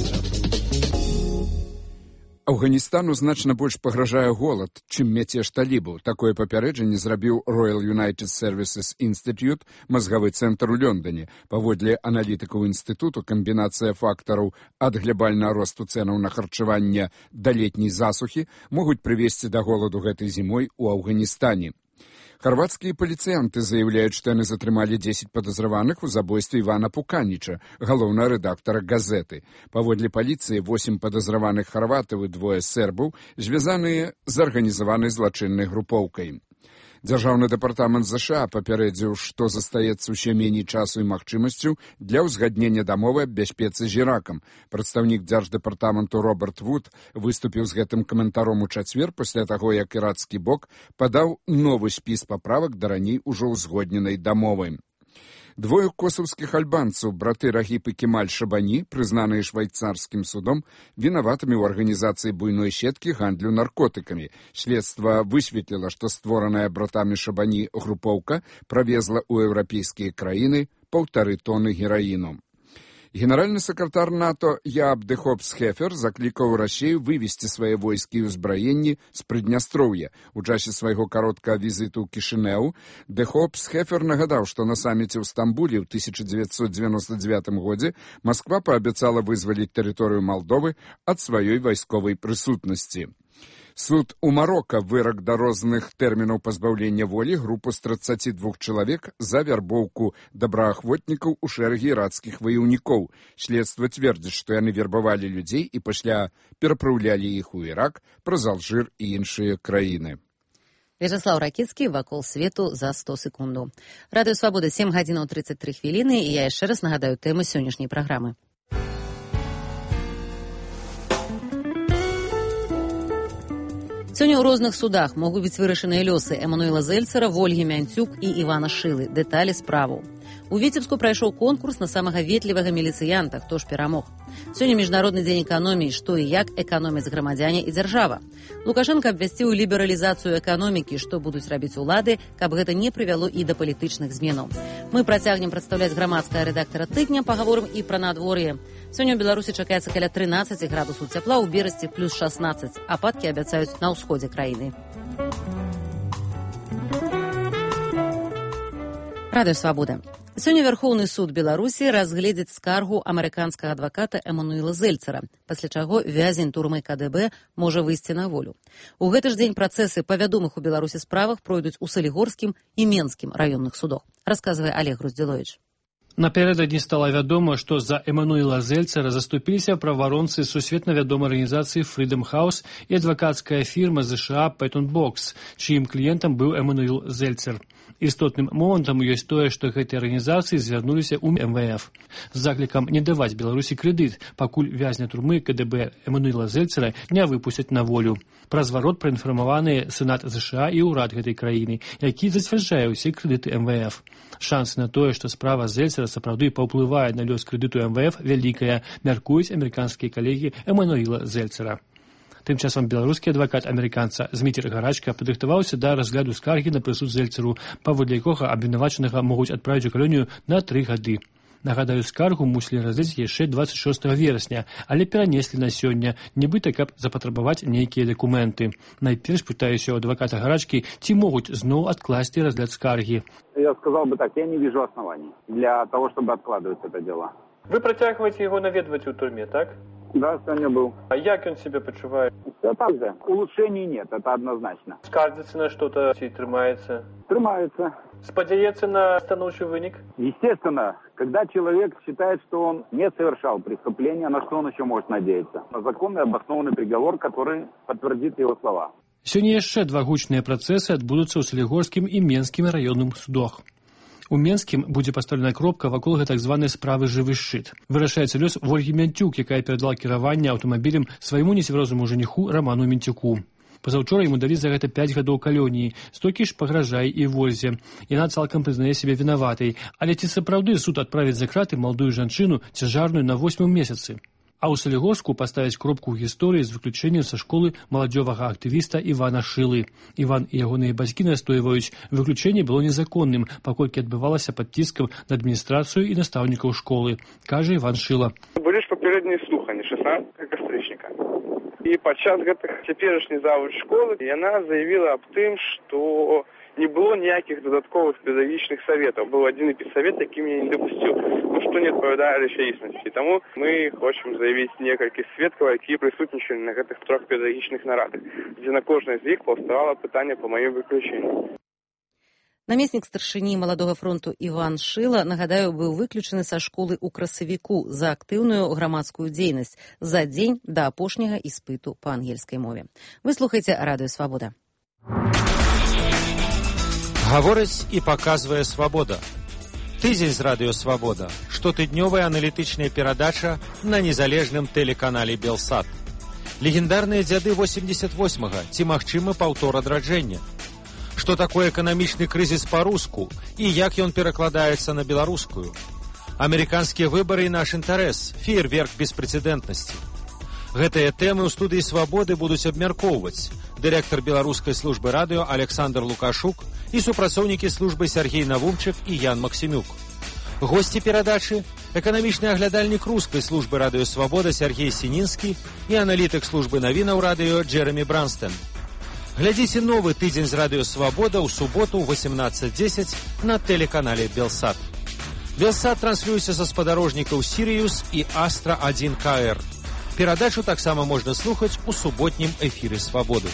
Афганістану значна больш пагражае голад, чым мяцеж талібаў. Такое папярэджанне зрабіў Royal United Services Institute, мазгавы цэнтр у Лондоне. Паводле аналітыкаў інстытуту, камбінацыя фактараў ад глябальнага росту цэнаў на харчаванне да летняй засухі могуць прывесці да голаду гэтай зімой у Афганістане. Хорватскія паліцыянты заяўляюць, што яны затрымалі дзесяць падазраваных у забойстве Івана Пуканіча, галоўнага рэдактара газеты. Паводле паліцыі, восем падазраваных хорватаў і двое сербаў звязаныя з арганізаванай злачыннай групоўкай. Дзяржаўны дэпартамент ЗША папярэдзіў, што застаецца ўсё меней часу і магчымасцю для ўзгаднення дамовы аб бяспецы з Іракам. Прадстаўнік дзярждэпартаменту Роберт Вуд выступіў з гэтым каментаром у чацвер пасля таго, як ірацкі бок падаў новы спіс паправак да раней ужо ўзгодненай дамовы. Двое косаўскіх альбанцаў, браты Рагіп і Кемаль Шабані, прызнаныя швайцарскім судом, вінаватымі ў арганізацыі буйной сеткі гандлю наркотыкамі. Следства высветліла, што створаная братамі Шабані групоўка правезла ў еўрапейскія краіны паўтары тоны гераіну. Генеральны сакратар НАТО Яаб де Хопс-Хефер заклікаў Расію вывесці свае войскі і ўзбраенні з Прыднястроўя. У часе свайго кароткага візіту ў Кішынеў де Хопс-Хефер нагадаў, што на саміце ў Стамбуле ў тысяча дзевяцьсот дзевяноста дзевятым годзе Масква паабяцала вызваліць тэрыторыю Малдовы ад сваёй вайсковай прысутнасці. Суд у Марока вырак да розных тэрмінаў пазбаўлення волі групу з трыццаці двух чалавек за вярбоўку добраахвотнікаў у шэрагі ірацкіх ваяўнікоў. Следства цвердзіць, што яны вербавалі людзей і пасля перапраўлялі іх у Ірак, праз Алжыр і іншыя краіны. Вячаслав Ракіцкі, вакол свету за сто секундаў. Радыё Свабода, сем гадзінаў трыццаць тры хвіліны, і я яшчэ раз нагадаю тэмы сённяшняй праграмы. Сёння ў розных судах могуць быць вырашаныя лёсы Эмануіла Зельцера, Вольгі Мянцюк і Івана Шылы. Дэталі справаў. У Віцебску прайшоў конкурс на самага ветлівага міліцыянта, хто ж перамог. Сёння міжнародны дзень эканоміі, што і як эканомяць грамадзяне і дзяржава. Лукашенко абвясціў лібералізацыю эканомікі, што будуць рабіць улады, каб гэта не прывяло і да палітычных зменаў. Мы працягнем прадстаўляць грамадскага рэдактара тыдня, пагаворым і пра надвор'е. Сёння ў Беларусі чакаецца каля трынаццаць градусаў цяпла, у Берасці плюс шаснаццаць. Ападкі абяцаюць на ўсходзе краіны. Радыё Свабода. Сёння Вярхоўны суд Беларусі разгледзіць скаргу амерыканскага адваката Эмануіла Зельцера, пасля чаго вязень турмы КДБ можа выйсці на волю. У гэты ж дзень працэсы па вядомых у Беларусі справах пройдуць у Салігорскім і Менскім раённых судах, расказвае Олег Груздзіловіч. Напярэдадні стала вядома, што за Эмануіла Зельцера заступіліся праваронцы сусветна вядомай арганізацыі Freedom House і адвакацкая фірма ЗША Пэйтон Бокс, чыім кліентам быў Эмануіл Зельцер. Істотным момантам ёсць тое, што гэтыя арганізацыі звярнуліся ў эм вэ эф з заклікам не даваць Беларусі крэдыт, пакуль вязня турмы КДБ Эмануіла Зельцера не выпусцяць на волю. Пра зварот праінфармаваны Сенат ЗША і ўрад гэтай краіны, які зацвярджае ўсе крэдыты эм вэ эф. Шансы на тое, што справа Зельцера сапраўды паўплывае на лёс крэдыту эм вэ эф, вялікая, мяркуюць амерыканскія калегі Эмануіла Зельцера. Тым часам беларускі адвакат амерыканца Зміцер Гарачка падрыхтаваўся да разгляду скаргі на прысуд Зельцеру, паводле якога абвінавачанага могуць адправіць у калонію на тры гады. Нагадаю, скаргу мусілі разгледзець яшчэ дваццаць шостага верасня, але перанеслі на сёння, нібыта, каб запатрабаваць нейкія дакументы. Найперш пытаюся у адваката Гарачкі, ці могуць зноў адкласці разгляд скаргі. Я сказал бы так, я не вижу оснований для того, чтобы откладывать это дело. Вы протягиваете его наведывать у турме, так? Да, сегодня был. А як он себя почувает? Все так же. Улучшений нет, это однозначно. Скардится на что-то и трымается? Трымается. Спадзяецца на станоўчы вынік? Естественно, когда человек считает, что он не совершал преступления, на что он еще может надеяться? На законный обоснованный приговор, который подтвердит его слова. Сёння яшчэ два гучныя працэсы адбудуцца ў Салігорскім і Менскім раённым судах. У Менскім будзе пастаўлена кропка вакол так званай справы «Жывы шчыт». Вырашаецца лёс Вольгі Мянцюк, якая перадала кіраванне аўтамабілем свайму нецвярозаму жаніху Раману Мянцюку. Пазаўчора яму далі за гэта пяць гадоў калоніі, столькі ж пагражае і Вользе. Яна цалкам прызнае сябе вінаватай, але ці сапраўды суд адправіць за краты маладую жанчыну цяжарную на восьмым месяцы? А ў Салігорску паставяць кропку ў гісторыі з выключэннем са школы маладзёвага актывіста Івана Шылы. Іван і ягоныя бацькі настойваюць, выключэнне было незаконным, паколькі адбывалася пад ціскам на адміністрацыю і настаўнікаў школы, кажа Іван Шыла. Былі ж папярэднія слуханні шаснаццатага кастрычніка. І падчас гэтых цяперашняй завуч школы яна заявіла аб тым, што не было ніякіх дадатковых педагагічных советаў. Быў адзіны педсавет, які мяне не дапусціў, ну, што не адпавядае рэчаіснасці. Таму мы хочам заявіць некалькі сведкаў, якія прысутнічалі на гэтых трох педагагічных нарадах, дзе на кожнай з іх паўставала пытанне па маім выключэнні. Намеснік старшыні маладога фронту Іван Шыла, нагадаю, быў выключаны са школы ў красавіку за актыўную грамадскую дзейнасць за дзень да апошняга іспыту па ангельскай мове. Вы слухаеце Радыё Свабода. Гаворыць і паказвае Свабода. Тыдзень з Радыё Свабода. Штотыднёвая аналітычная перадача на незалежным тэлеканале Белсат. Легендарныя дзяды восемьдесят восьмага. Ці магчымы паўтор адраджэння? Што такое эканамічны крызіс па-руску і як ён перакладаецца на беларускую? Амерыканскія выбары і наш інтарэс. Феерверк беспрэцэдэнтнасці. Гэтыя тэмы ў студыі Свабоды будуць абмяркоўваць дырэктар беларускай службы радыё Александр Лукашук і супрацоўнікі службы Сергей Навумчык і Ян Максімюк. Госці перадачы – эканамічны аглядальнік рускай службы радыё Свабода Сергей Сінінскі і аналітык службы навінаў радыё Джеремі Бранстен. Глядзіце новы тыдзень з Радыё Свабода ў суботу ў восемнадцать дзесяць на тэлеканале Белсат. Белсат транслюецца са спадарожнікаў Сірыюс і Астра один ка эр. Перадачу таксама можна слухаць у суботнім эфіры Свабоды.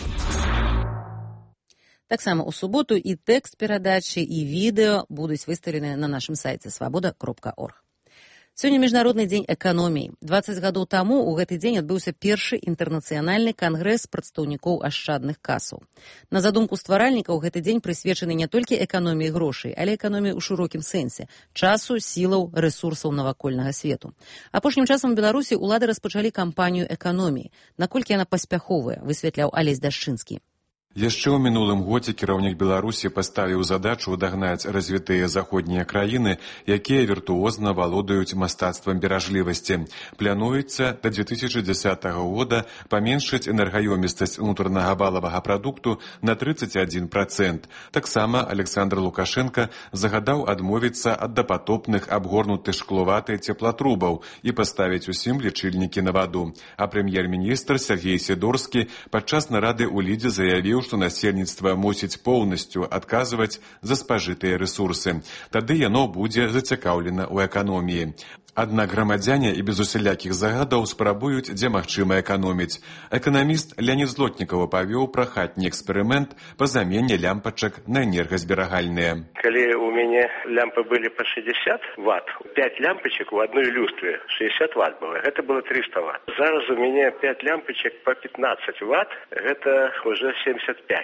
Таксама ў суботу і тэкст перадачы, і відэо будуць выстаўлены на нашым сайце свабода кропка орг. Сёння міжнародны дзень эканоміі. дваццаць гадоў таму ў гэты дзень адбыўся першы інтэрнацыянальны кангрэс прадстаўнікоў ашчадных касаў. На задумку стваральнікаў гэты дзень прысвечаны не толькі эканоміі грошай, але эканоміі ў шырокім сэнсе часу, сілаў, рэсурсаў навакольнага свету. Апошнім часам у Беларусі ўлады распачалі кампанію эканоміі. Наколькі яна паспяховая, высвятляў Алесь Дашчынскі. Яшчэ ў минулым годзе кіраўнік Беларусі паставіў задачу дагнаць развітыя заходнія краіны, якія віртуозна валодаюць мастацтвам беражлівасці. Плануецца да две тысячи десятого года паменшыць энергаёмістасць унутранага валавага прадукту на тридцать один процент. Таксама Александр Лукашенко загадаў адмовіцца ад дапатопных абгорнутых шкловатай цеплатрубаў і паставіць усім лічыльнікі на ваду. А прэм'ер-міністр Сергей Сідорскі падчас нарады ў Лідзе заявіў, што насельніцтва мусіць поўнасцю адказваць за спажытыя рэсурсы. Тады яно будзе зацікаўлена ў эканоміі. Аднак грамадзяне і без усялякіх загадаў спрабуюць, дзе магчыма эканоміць. Эканаміст Леонид Злотнікаў павёў пра хатні эксперымент па замене лямпачак на энергазберагальныя. Калі у мяне лямпы былі па шестьдесят ватт, пять лямпачак у адной люстре шестьдесят ватт было, гэта было триста ватт. Зараз у мяне пять лямпачак по пятнадцать ватт, гэта уже семьдесят пять.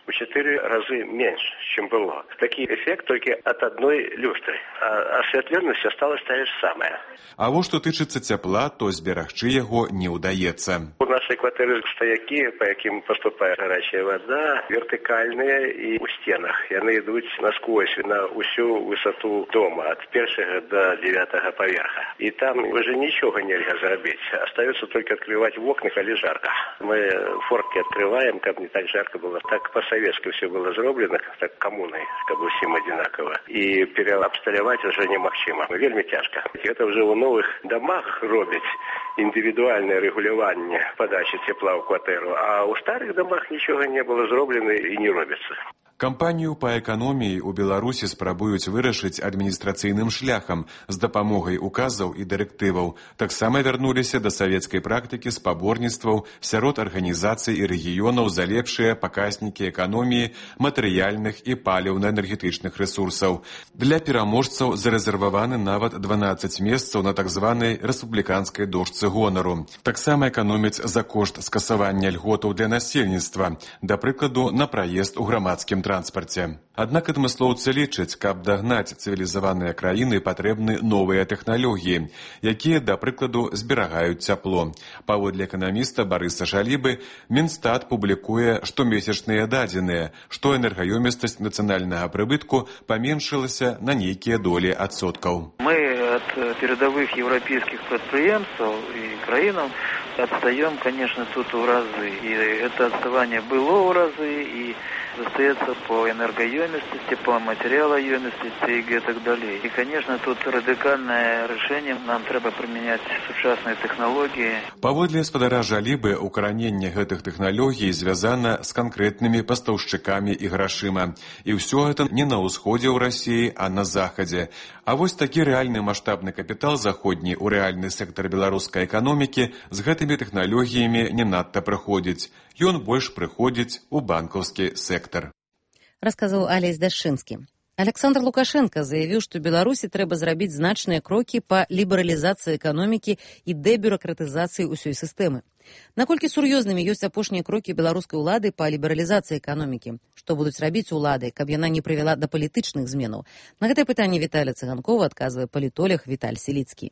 в четыре разы меньше, чем было. Такий эффект только от одной люстры, а осветленность осталась та же самая. А вот что тычыцца цяпла, то зберагчы яго не ўдаецца. У нашей кватэры стаякі, по яким поступает горячая вода, вертикальные и у стенах. Яны идут насквозь на всю высоту дома, от первого до девятого поверха. И там уже ничего нельзя заробить. Остается только открывать в окна, коли жарко. Мы фортки открываем, как не так жарко было. Так по-советски все было сделано, так коммуной, как бы всем одинаково. И переобсталявать уже немагчыма. Вельми тяжко. Это уже в новых домах робить индивидуальное регулирование подачи тепла в квартиру, а у старых домах ничего не было сделано и не робится. Кампанію па эканоміі ў Беларусі спрабуюць вырашыць адміністрацыйным шляхам з дапамогай указаў і дырэктываў. Таксама вярнуліся да савецкай практыкі спаборніцтваў сярод арганізацый і рэгіёнаў за лепшыя паказнікі эканоміі матэрыяльных і паліўна-энергетычных рэсурсаў. Для пераможцаў зарэзерваваны нават дванаццаць месцаў на так званай рэспубліканскай дошцы гонару. Таксама эканомяць за кошт скасавання льготаў для насельніцтва, да прыкладу, на праезд у грамадскім транспарце. Аднак адмыслоўцы лічаць, каб дагнаць цывілізаваныя краіны, патрэбны новыя тэхналогіі, якія, да прыкладу, зберагаюць цяпло. Паводле эканаміста Барыса Шалібы, Мінстат публікуе штомесячныя дадзеныя, што энергаёмістасць нацыянальнага прыбытку паменшылася на нейкія долі адсоткаў. Мы от передовых европейских предприемств и краинам отстаем, конечно, тут в разы. И это отставание было в разы, и остается по энергоемистости, по материалоемистости и так далее. И, конечно, тут радикальное решение. Нам треба применять сучасные технологии. Паводле спадара Жалібы, укараненне гэтых тэхналогій звязана з канкрэтнымі пастаўшчыкамі і грашыма. І ўсё гэта не на ўсходзе ў Расіі, а на захадзе. А вось такі рэальны маштабны капітал заходні ў рэальны сектар беларускай эканомікі з гэтымі тэхналогіямі не надта прыходзіць. Ён больш прыходзіць у банкаўскі сектар. Расказаў Алесь Дашчынскі. Александр Лукашенко заявіў, што Беларусі трэба зрабіць значныя крокі па лібералізацыі эканомікі і дэбюракратызацыі ўсёй сістэмы. Наколькі сур'ёзнымі ёсць апошнія крокі беларускай улады па лібералізацыі эканомікі? Што будуць рабіць улады, каб яна не прывяла да палітычных зменаў? На гэтае пытанне Віталя Цыганкова адказвае палітолог Віталь Селіцкі.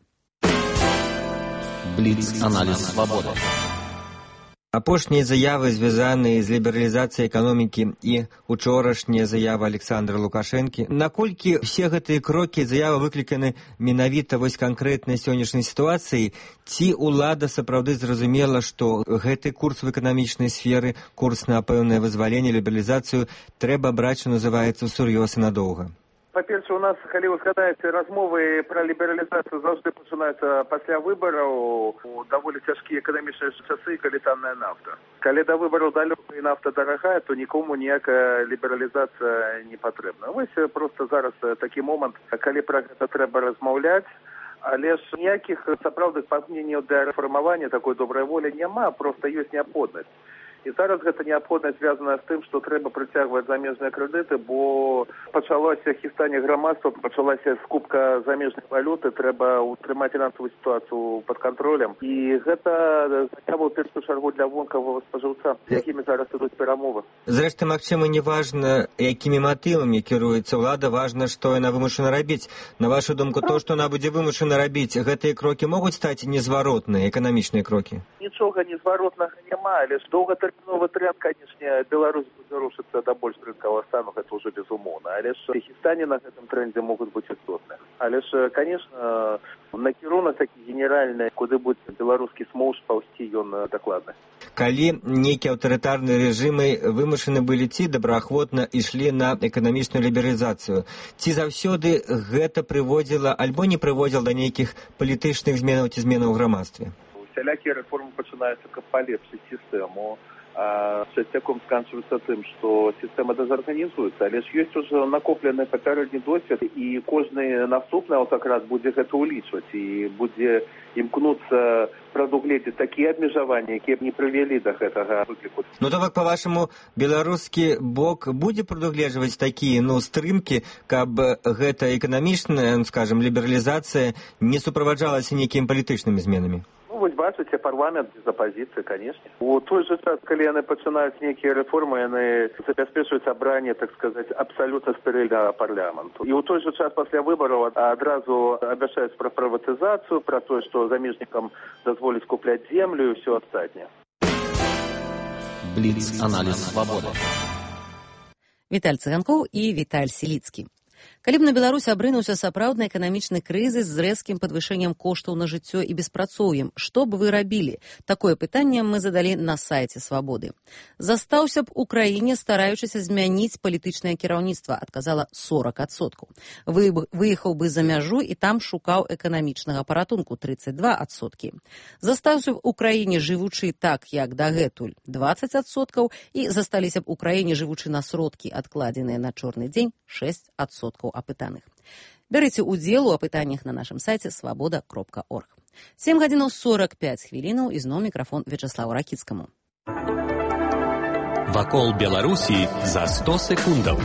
Бліц-аналіз свабоды. Апошнія заявы, звязаныя з лібералізацыяй эканомікі, і учорашняя заява Александра Лукашэнкі. Наколькі все гэтыя крокі, заявы выкліканы менавіта вось канкрэтнай сённяшняй сітуацыі, ці ўлада сапраўды зразумела, што гэты курс в эканамічнай сферы, курс на пэўнае вызваленне, лібералізацыю трэба браць, што называецца, всур'ёз і надоўга? Па-перше, у нас, калі вы згадаеце, размовы пра лібералізацыю заўжды пачынаюцца пасля выбараў у даволі цяжкія эканамічныя часы, калі танная нафта. Калі да выбараў далёка і нафта дарагая, то нікому ніякая лібералізацыя не патрэбна. Вось проста зараз такі момант, калі пра гэта трэба размаўляць, але ж ніякіх сапраўдных памкненняў для рэфармавання такой добрай волі няма, проста ёсць неабходнасць. І зараз гэта неабходнасць звязана з тым, што трэба прыцягваць замежныя крэдыты, бо пачалося хістанне грамадства, пачалася скупка замежнай валюты, трэба утрымаць фінансавую сітуацыю пад кантролем. І гэта заява ў першую чаргу для вонкавага спажыўца, з якімі зараз ідуць перамовы. Зрэшты, магчыма, не важна, якімі матывамі кіруецца ўлада, важна, што яна вымушана рабіць. На вашу думку, то, што яна будзе вымушана рабіць, гэтыя крокі могуць стаць незваротныя, эканамічныя крокі? Нічога незваротнага няма, але ж доўгатэрміновы новый тренд, конечно, Беларусь будет рушиться до больше рынкового стану, это уже безумовно. Але ж хистане на этом тренде могут быть истотны. Але ж, конечно, накірунак такі генеральны, куды будет беларускі смоўж паўсці, ён дакладны. Калі нейкія аўтарытарныя рэжымы вымушаны былі ці добраахвотна ішлі на эканамічную лібералізацыю, ці заўсёды гэта прыводзіла альбо не прыводзіла да нейкіх палітычных зменаў ці зменаў у грамадстве? Усялякія рэформы пачынаюцца, каб палепшыць сістэму. А часцяком сканчваецца тым, што сістэма дэзарганізуецца, але ж ёсць ужо накоплены папярэдні досвед, і кожны наступны аўтакрат будзе гэта ўлічваць і будзе імкнуцца прадугледзець такія абмежаванні, якія б не прывялі да гэтага выкліку. Ну то так, па-вашаму, беларускі бок будзе прадугледжваць такія, ну, стрымкі, каб гэта эканамічная, скажем, лібералізацыя не суправаджалася нейкімі палітычнымі зменамі? Ну, Ну, вось бачыце, парламент без апазіцыі, канешне. У той жа час, калі яны пачынаюць нейкія рэформы, яны забяспечваюць абранне, так сказаць, абсалютна стэрыльнага парламенту. І ў той жа час пасля выбараў адразу абяцаюць пра прыватызацыю, пра тое, што замежнікам дазволіць купляць землю і ўсё астатняе. Бліц-аналіз свабоды. Віталь Цыганкоў і Віталь Селіцкі. Калі б на Беларусь абрынуўся сапраўдны эканамічны крызіс з рэзкім падвышэннем коштаў на жыццё і беспрацоўем, што б вы рабілі? Такое пытанне мы задалі на сайце Свабоды. Застаўся б у краіне, стараючыся змяніць палітычнае кіраўніцтва, адказала сорок адсоткаў. Вы, выехаў бы за мяжу і там шукаў эканамічнага паратунку, тридцать два адсоткі. Застаўся б у краіне, жывучы так, як дагэтуль, двадцать адсоткаў, і засталіся б у краіне, жывучы на сродкі, адкладзеныя на чорны дзень, шесть адсоткаў апытаных. Бярыце ўдзел у апытаннях на нашым сайце свабода кропка орг. сем гадзінаў сорок пять хвілінаў, і зноў мікрафон Вячеславу Ракіцкаму. Вакол Беларусі за сто секундаў.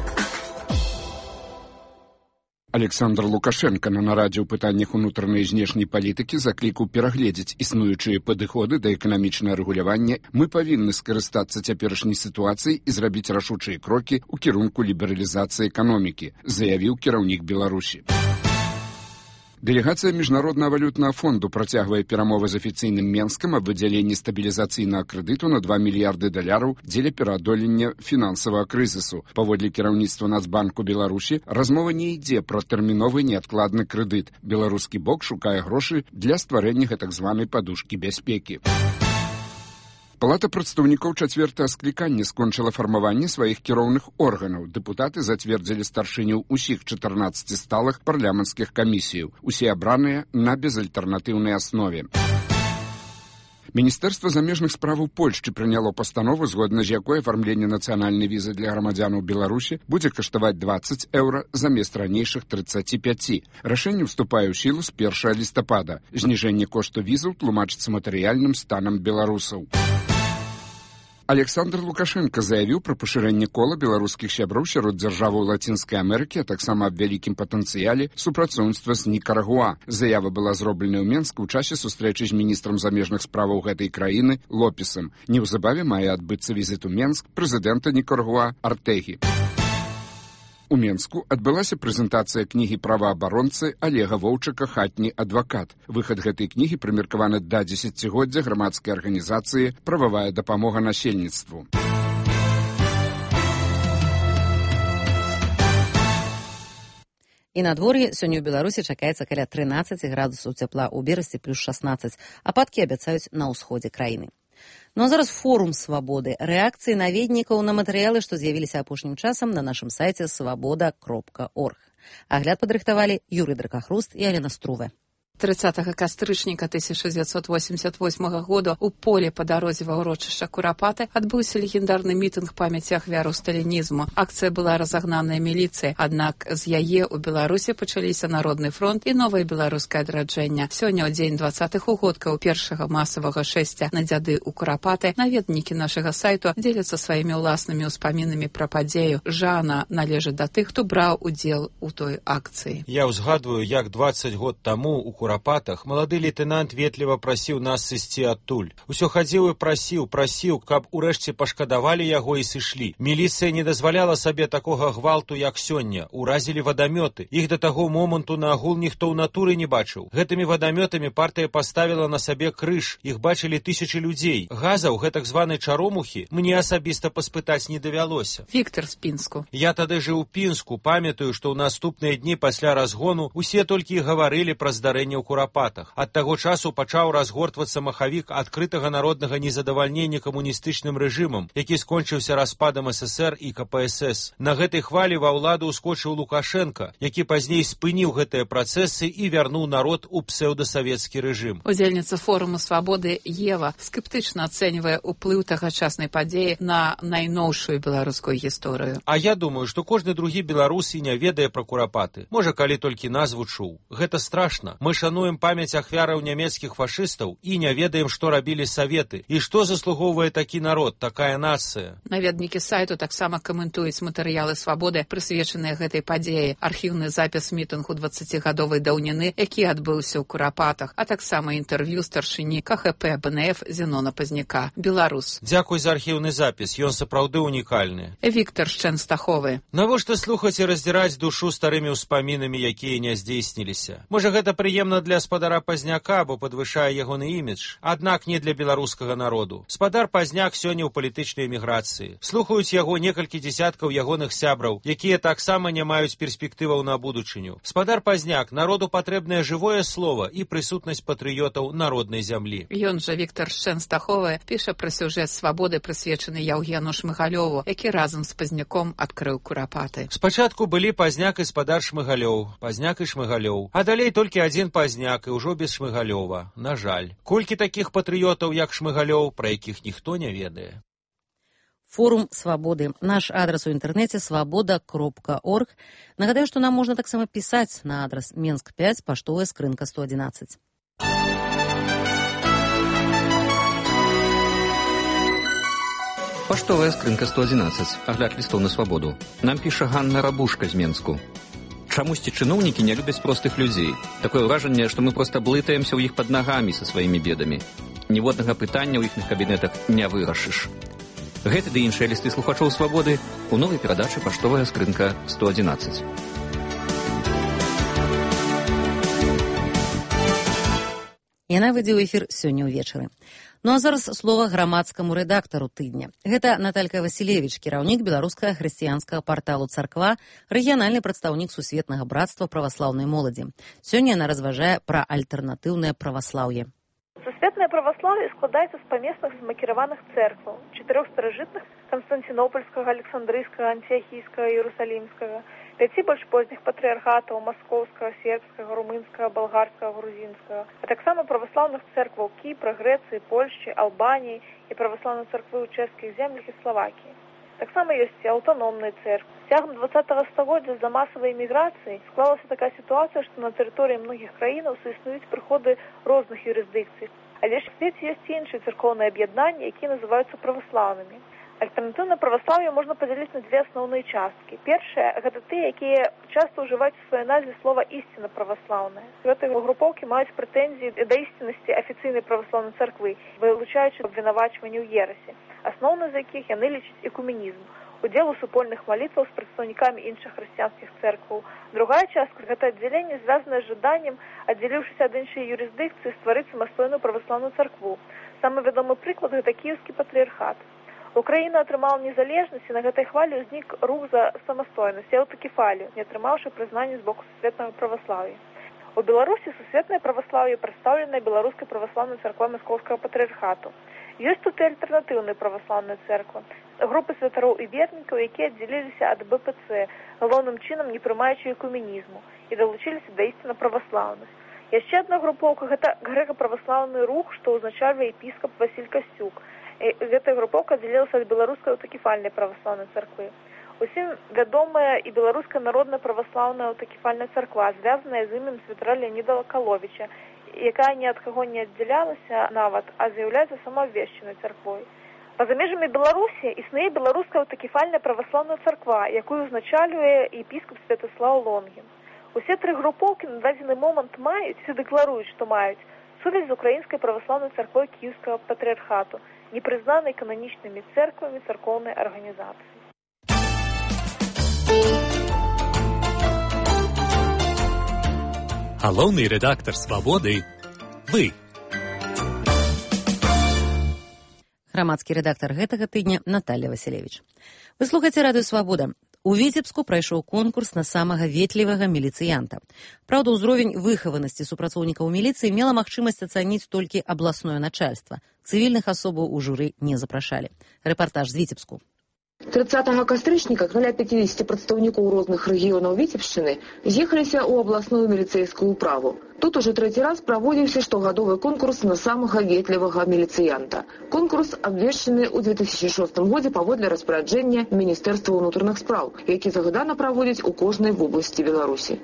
Александр Лукашенко на нарадзе ў пытаннях унутранай і знешняй палітыкі заклікаў перагледзець існуючыя падыходы да эканамічнага рэгулявання. Мы павінны скарыстацца цяперашняй сітуацыяй і зрабіць рашучыя крокі ў кірунку лібералізацыі эканомікі, заявіў кіраўнік Беларусі. Дэлегацыя Міжнароднага валютнага фонду працягвае перамовы з афіцыйным Менскам аб выдзяленні стабілізацыйнага крэдыту на два мільярды даляраў дзеля пераадолення фінансавага крызісу. Паводле кіраўніцтва Нацбанку Беларусі размова не ідзе пра тэрміновы неадкладны крэдыт. Беларускі бок шукае грошы для стварэння гэтак званай падушкі бяспекі. Палата прадстаўнікоў чацвёртага склікання скончыла фармаванне сваіх кіроўных органаў. Дэпутаты зацвердзілі старшыняў усіх чатырнаццаці сталых парламенцкіх камісіяў. Усе абраныя на безальтэрнатыўнай аснове. Міністэрства замежных справаў Польшчы прыняло пастанову, згодна з якой афармленне нацыянальнай візы для грамадзянаў Беларусі будзе каштаваць двадцать еўра замест ранейшых тридцати пяти. Рашэнне ўступае ў сілу з першага лістапада. Зніжэнне кошту візаў тлумачыцца матэрыяльным станам беларусаў. Александр Лукашенко заявіў пра пашырэнне кола беларускіх сяброў сярод дзяржаваў Лацінскай Амерыкі, а таксама аб вялікім патэнцыяле супрацоўніцтва з Нікарагуа. Заява была зробленая ў Менску ў часе сустрэчы з міністрам замежных справаў гэтай краіны Лопесам. Неўзабаве мае адбыцца візіт у Менск прэзідэнта Нікарагуа Артэгі. У Менску адбылася прэзентацыя кнігі праваабаронцы Олега Воўчыка «Хатні адвакат». Выхад гэтай кнігі прымеркаваны да дзесяцігоддзя грамадскай арганізацыі «Прававая дапамога насельніцтву». І надвор'е сёння ў Беларусі чакаецца каля трынаццаці градусаў цяпла, у Берасці плюс шаснаццаць. Ападкі абяцаюць на ўсходзе краіны. Ну а зараз форум свабоды. Рэакцыі наведнікаў на матэрыялы, што з'явіліся апошнім часам на нашым сайце свабода кропка орг. Агляд падрыхтавалі Юрый Дракахруст і Алена Струве. тридцатага кастрычніка тысяча дзевяцьсот восемьдесят восьмага года у поле па дарозе ва ўрочышча Курапаты адбыўся легендарны мітынг памяці ахвяраў сталінізму. Акцыя была разагнаная міліцыяй, аднак з яе ў Беларусі пачаліся Народны фронт і новае беларускае адраджэнне. Сёння ў дзень дваццатых угодкаў першага масавага шэсця на дзяды ў Курапаты наведнікі нашага сайту дзеляцца сваімі ўласнымі ўспамінамі пра падзею. Жана належыць да тых, хто браў удзел у той акцыі. Я ўзгадваю, як дваццаць год таму у Курапатах малады лейтенант ветліва прасіў нас сысці адтуль. Усё хадзіў і прасіў, прасіў, каб урэшце пашкадавалі яго і сышлі. Міліцыя не дазваляла сабе такога гвалту, як сёння. Уразілі вадамёты. Іх да таго моманту на агул ніхто ў натуры не бачыў. Гэтымі вадамётамі партыя паставіла на сабе крыж. Іх бачылі тысячы людзей. Газаў, гэтак званай чаромухі, мне асабіста паспытаць не давялося. Віктор з Пінску. Я тады жыў у Пінску, памятаю, што ў наступныя дні пасля разгону усе толькі і гаварылі пра здарэнне ў Курапатах. Ад таго часу пачаў разгортвацца махавік адкрытага народнага незадавальнення камуністычным рэжымам, які скончыўся распадам эс эс ер і ка пэ эс эс. На гэтай хвалі ва ўладу ўскочыў Лукашенко, які пазней спыніў гэтыя працэсы і вярнуў народ у псеўдасавецкі рэжым. Удзельніца форуму свабоды Ева скептычна ацэньвае ўплыў тагачаснай падзеі на найноўшую беларускую гісторыю. А я думаю, што кожны другі беларус і не ведае пра Курапаты. Можа, калі толькі назву чуў. Гэта страшна. Мы шануем памяць ахвяраў нямецкіх фашыстаў і не ведаем, што рабілі саветы. І што заслугоўвае такі народ, такая нацыя? Наведнікі сайту таксама каментуюць матэрыялы «Свабоды», прысвечаныя гэтай падзеі. Архіўны запіс мітынгу дваццацігадовай даўніны, які адбыўся ў Курапатах, а таксама інтэрв'ю старшыні ка ха пэ бэ эн эф Зенона Пазняка. Беларус. Дзякуй за архіўны запіс, ён сапраўды унікальны. Віктор Шчэнстаховы. Навошта слухаць і раздзіраць душу старымі ўспамінамі, якія не здзейсніліся? Можа, гэта прыемна для спадара Пазняка, бо падвышае ягоны імідж, аднак не для беларускага народу. Спадар Пазняк сёння ў палітычнай эміграцыі. Слухаюць яго некалькі дзесяткаў ягоных сябраў, якія таксама не маюць перспектываў на будучыню. Спадар Пазняк, народу патрэбнае жывое слова і прысутнасць патрыётаў народнай зямлі. Ён жа Віктор Шчэнстаховы піша пра сюжэт «Свабоды», прысвечаны Яўгену Шмыгалёву, які разам з Пазняком адкрыў Курапаты. Спачатку былі Пазняк і спадар Шмыгалёў, Пазняк і Шмыгалёў, а далей толькі адзін Пазняк і ўжо без Шмыгалёва. На жаль. Колькі такіх патрыётаў, як Шмыгалёў, пра якіх ніхто не ведае. Форум «Свабоды». Наш адрес у інтэрнэце свабода кропка орг. Нагадаю, што нам можна таксама пісаць на адрес Менск пяць, паштовая скрынка сто адзінаццаць. Паштовая скрынка сто адзінаццаць. Агляд лістоў на свабоду. Нам піша Ганна Рабушка з Менску. Чамусьці чыноўнікі не любяць простых людзей. Такое ўражанне, што мы проста блытаемся ў іх пад нагамі са сваімі бедамі. Ніводнага пытання ў іхных кабінетах не вырашыш. Гэты ды іншыя лісты слухачоў свабоды у новай перадачы «Паштовая скрынка сто адзінаццаць». Яна выйдзе ў эфір сёння ўвечары. Ну а зараз слова грамадскаму рэдактару тыдня. Гэта Наталька Васілевіч, кіраўнік беларускага хрысціянскага парталу «Царква», рэгіянальны прадстаўнік Сусветнага брацтва праваслаўнай моладзі. Сёння яна разважае пра альтэрнатыўнае праваслаўе. Сусветнае праваслаўе складаецца з памесных замакіраваных цэркваў, чатырох старажытных – канстанцінопольскага, александрыйскага, антыахійскага, іерусалімскага, пяці больш позніх патрыархатаў – маскоўскага, сербскага, румынскага, балгарскага, грузінскага, а таксама праваслаўных цэркваў Кіпра, Грэцыі, Польшчы, Албаніі і праваслаўнай царквы ў чэшскіх землях і Славакіі. Таксама ёсць і аўтаномныя цэрквы. Цягам дваццатага стагоддзя з-за масавай эміграцыі склалася такая сітуацыя, што на тэрыторыі многіх краінаў суіснуюць прыходы розных юрысдыкцый. Але ж у свеце ёсць і іншыя царкоўныя аб'яднанні, якія называюцца праваслаўнымі. Альтэрнатыўнае праваслаўе можна падзяліць на две асноўныя часткі. Першае – гэта тыя, якія часта ўжываюць у сваёй назве слова «ісціна праваслаўная». Гэтыя групоўкі маюць прэтэнзіі да ісціннасці афіцыйнай праваслаўнай царквы, вылучаючы абвінавачванні ў ерасе. Асноўны з якіх яны лічаць экуменізм, удзел у супольных малітвах з прадстаўнікамі іншых хрысціянскіх цэркваў. Другая частка – гэта аддзяленне, звязанае з жаданнем, аддзяліўшыся ад іншай юрысдыкцыі, стварыць самастойную праваслаўную царкву. Самы вядомы прыклад – гэта кіеўскі патрыархат. Украіна атрымала незалежнасць, і на гэтай хвалі ўзнік рух за самастойнасць, аўтакефалію, не атрымаўшы прызнання з боку сусветнага праваслаўя. У Беларусі сусветнае праваслаўе прадстаўленае беларускай праваслаўнай царквой маскоўскага патрыархату. Ёсць тут і альтэрнатыўныя праваслаўныя цэрквы, групы святароў і вернікаў, якія аддзяліліся ад бэ пэ цэ, галоўным чынам не прымаючы экуменізму, і далучыліся да ісціна праваслаўных. Яшчэ адна групоўка – гэта грэка-праваслаўны рух, што ўзначальвае епіскап Васіль Касцюк. Гэтая групоўка аддзялілася ад беларускай аўтакефальнай праваслаўнай царквы. Усім вядомая і беларуская народная праваслаўная аўтакефальная царква, звязаная з імем святара Леаніда Лакаловіча, якая ні ад каго не аддзялялася нават, а з'яўляецца самаабвешчанай царквой. Па-за межамі Беларусі існуе беларуская аўтакефальная праваслаўная царква, якую узначалюе епіскап Святаслаў Лонгін. Усе тры групоўкі на дадзены момант маюць і дэкларуюць, што маюць сувязь з украінскай праваслаўнай царквой кіеўскага патрыархату, непрызнанай кананічнымі цэрквамі царкоўнай арганізацыі. Галоўны рэдактар «Свабоды» – вы. Грамадскі рэдактар гэтага тыдня Наталья Васілевіч. Вы слухаце радыё «Свабода». У Віцебску прайшоў конкурс на самага ветлівага міліцыянта. Праўда, ўзровень выхаванасці супрацоўнікаў міліцыі мела магчымасць ацаніць толькі абласное начальства. Цывільных асобаў у журы не запрашалі. Рэпартаж з Віцебску. трыццатага кастрычніка каля пяцідзесяці прадстаўнікоў розных рэгіёнаў Віцебшчыны з'ехаліся ў абласную міліцэйскую ўправу. Тут ужо трэці раз праводзіўся штогадовы конкурс на самага ветлівага міліцыянта. Конкурс абвешчаны ў две тысячы шостым годзе паводле распараджэння Міністэрства ўнутраных спраў, які загадана праводзіць у кожнай вобласці Беларусі.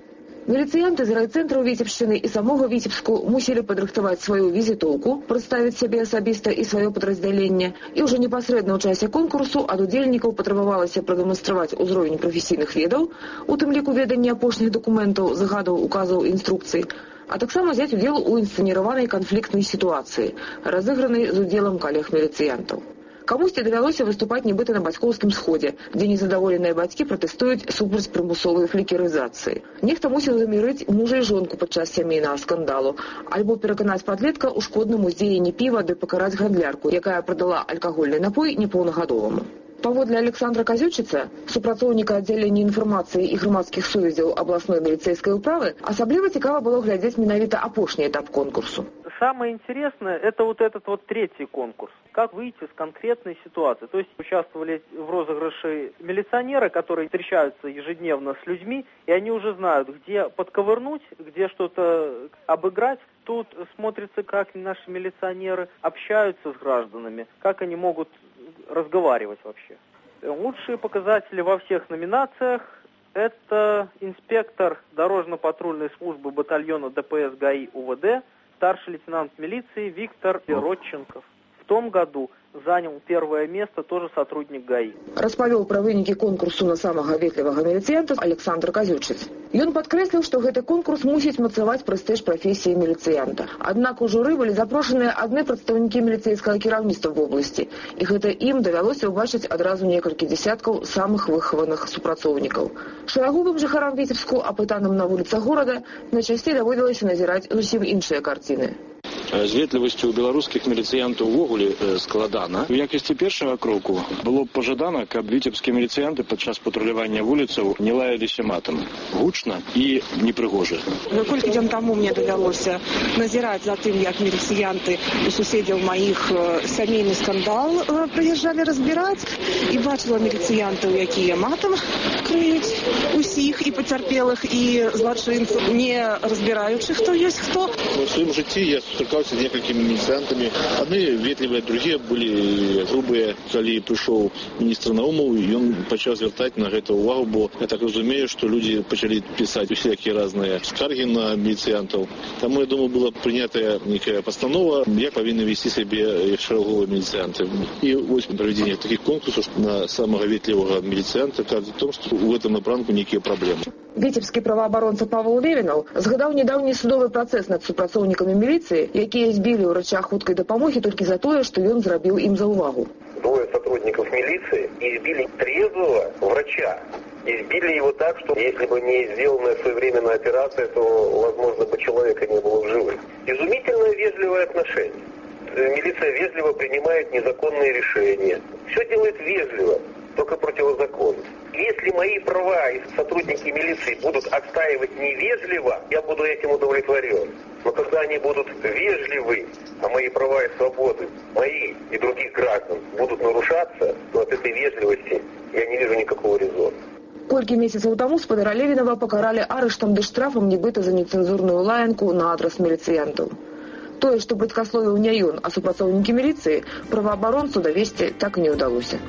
Міліцыянты з райцэнтраў Віцебшчыны і самога Віцебску мусілі падрыхтаваць сваю візітоўку, прадставіць сябе асабіста і сваё падраздзяленне. І ўжо непасрэдна ў часе конкурсу ад удзельнікаў патрабавалася прадэманстраваць узровень прафесійных ведаў, у тым ліку ведання апошніх дакументаў, загадаў, указаў і інструкцый, а таксама взяць удзел у інсцэніраванай канфліктнай сітуацыі, разыгранай з удзелам калег-міліцыянтаў. Камусьці давялося выступаць нібыта на бацькоўскім сходзе, дзе незадаволеныя бацькі пратэстуюць супраць прымусовай флікерызацыі. Нехта мусіў замірыць мужа і жонку падчас сямейнага скандалу, альбо пераканаць падлетка ў шкодным уздзеянні піва ды пакараць гандлярку, якая прадала алкагольны напой непаўнагадоваму. Паводле Александра Казючыца, супрацоўніка аддзялення інфармацыі і грамадскіх сувязяў абласной міліцэйскай управы, асабліва цікава было глядзець менавіта апошні этап конкурсу. Самое интересное – это вот этот вот третий конкурс. Как выйти с конкретной ситуации. То есть участвовали в розыгрыше милиционеры, которые встречаются ежедневно с людьми, и они уже знают, где подковырнуть, где что-то обыграть. Тут смотрится, как наши милиционеры общаются с гражданами, как они могут разговаривать вообще. Лучшие показатели во всех номинациях – это инспектор дорожно-патрульной службы батальона ДПС ГАИ УВД, старший лейтенант милиции Виктор Родченков. В том году занял первое место тоже сотрудник ГАИ. Распавёў пра вынікі конкурсу на самага ветлівага міліцыянта Александр Казючыц. Ён падкрэсліў, што гэты конкурс мусіць мацаваць прэстыж прафесіі міліцыянта. Аднак у журы былі запрошаныя адны прадстаўнікі міліцэйскага кіраўніцтва в области, і гэта ім давялося ўбачыць адразу некалькі дзесяткаў самых выхаваных супрацоўнікаў. Шараговым жыхарам Віцебску, апытаным на вуліцах горада, найчасцей даводзілася назіраць зусім іншыя карціны. З ветлівасцю беларускіх міліцыянтаў увогуле складана. У якасці першага кроку было б пажадана, каб віцебскія міліцыянты падчас патрулявання вуліцаў не лаяліся матам. Гучна і непрыгожа. Колькі дзён таму мне давялося назіраць за тым, як міліцыянты у суседзяў маіх сямейны скандал прыязджалі разбіраць, і бачыла міліцыянтаў, якія матам крыюць усіх і пацярпелых, і злачынцаў, не разбіраючы, хто ёсць хто. В своем житті я сустракаўся з некалькімі міліцыянтамі. Адны ветлівыя, другія былі грубыя. Калі прыйшоў міністр Наумаў, ён пачаў звяртаць на гэта ўвагу, бо я так разумею, што людзі пачалі пісаць усякія разныя скаргі на міліцыянтаў. Таму, я думаю, была прынятая некая пастанова, як павінны весці сябе шараговыя міліцыянты. І вось правядзенне такіх конкурсаў на самага ветлівага міліцыянта кажа о том, што ў гэтым напрамку нейкія праблемы. Віцебскі праваабаронца Павел Левінаў згадаў недаўні судовы працэс над супрацоўнікамі міліцыі, якія збілі ўрача хуткай дапамогі толькі за тое, што ён зрабіў ім заўвагу. Двое сотрудников милиции избили трезвого врача. Избили его так, что если бы не сделанная своевременная операция, то, возможно, бы человека не было в живых. Изумительное вежливое отношение. Милиция вежливо принимает незаконные решения. Все делает вежливо, только противозаконно. Если мои права и сотрудники милиции будут отстаивать невежливо, я буду этим удовлетворен. Но когда они будут вежливы, а мои права и свободы, мои и других граждан, будут нарушаться, то от этой вежливости я не вижу никакого резона. Колькі месяцаў таму спадара Левінава пакаралі арыштам ды штрафам нібыта за нецэнзурную лаянку на адрас міліцыянтаў. Тое, што бацькасловіў не ён, а супрацоўнікі міліцыі, праваабаронцу давесці так і не ўдалося.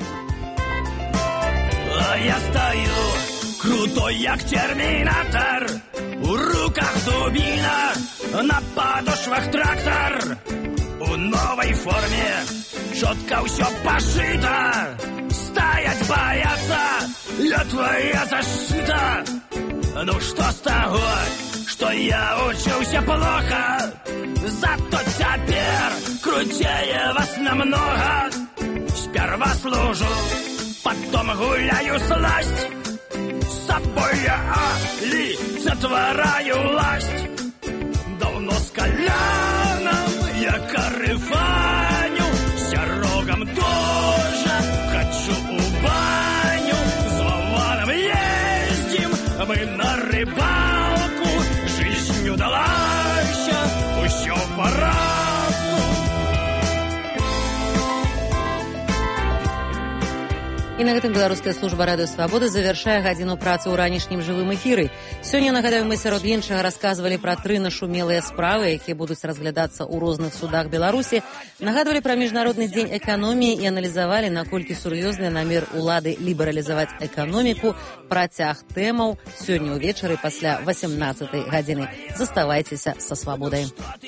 А я стою, крутой як терминатор, у руках дубина, на подошвах трактор. У новой форме четко все пошито, стоять бояться, я твоя защита. Ну что с того, что я учился плохо, зато теперь крутее вас намного. Сперва служу, потом гуляю сласть, с собой я олицетворяю власть. Давно с коляном я корыфаню, с рогом тоже хочу у баню. С Вованом ездим мы на рыбалку, жизнь удалась, все в порядку. І на гэтым беларуская служба радыё Свабода завяршае гадзіну працы ў ранішнім жывым эфіры. Сёння, нагадаю, мы сярод іншага расказвалі пра тры нашумелыя справы, якія будуць разглядацца ў розных судах Беларусі, нагадвалі пра міжнародны дзень эканоміі і аналізавалі, наколькі сур'ёзны намер улады лібералізаваць эканоміку, працяг тэмаў сёння ўвечары пасля васямнаццатай гадзіны. Заставайцеся са Свабодай.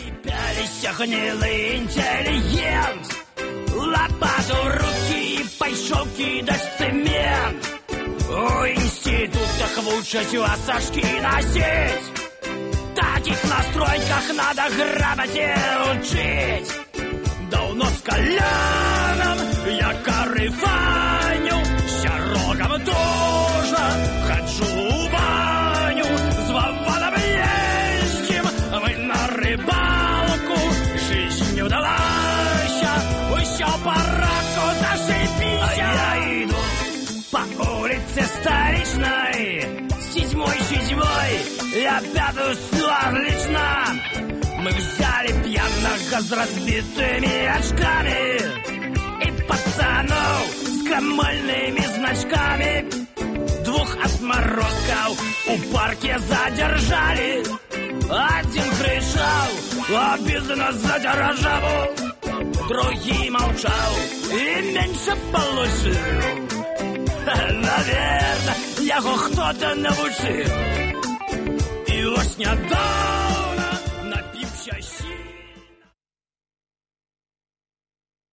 Лопату в руки, пайшоў кідаць цэмент. У інстытутах вучаць васашкі насіць. Такіх настройках надо грамоте учить. Даўно з каляном я карыфаню, сярогам тоже хаджу ў баню. З ваваном ездзім мы на рыбалку, жизнь не удалась. Все пора куда шипись. А я иду по улице столичной, седьмой, седьмой, я пятую отлично. Мы взяли пьяного с разбитыми очками и пацанов с крамольными значками. Двух отморозков у парке задержали. Один кричал обидно за державу, другий молчал и меньше получил. Наверное, его кто-то научил. И вот недавно, напившись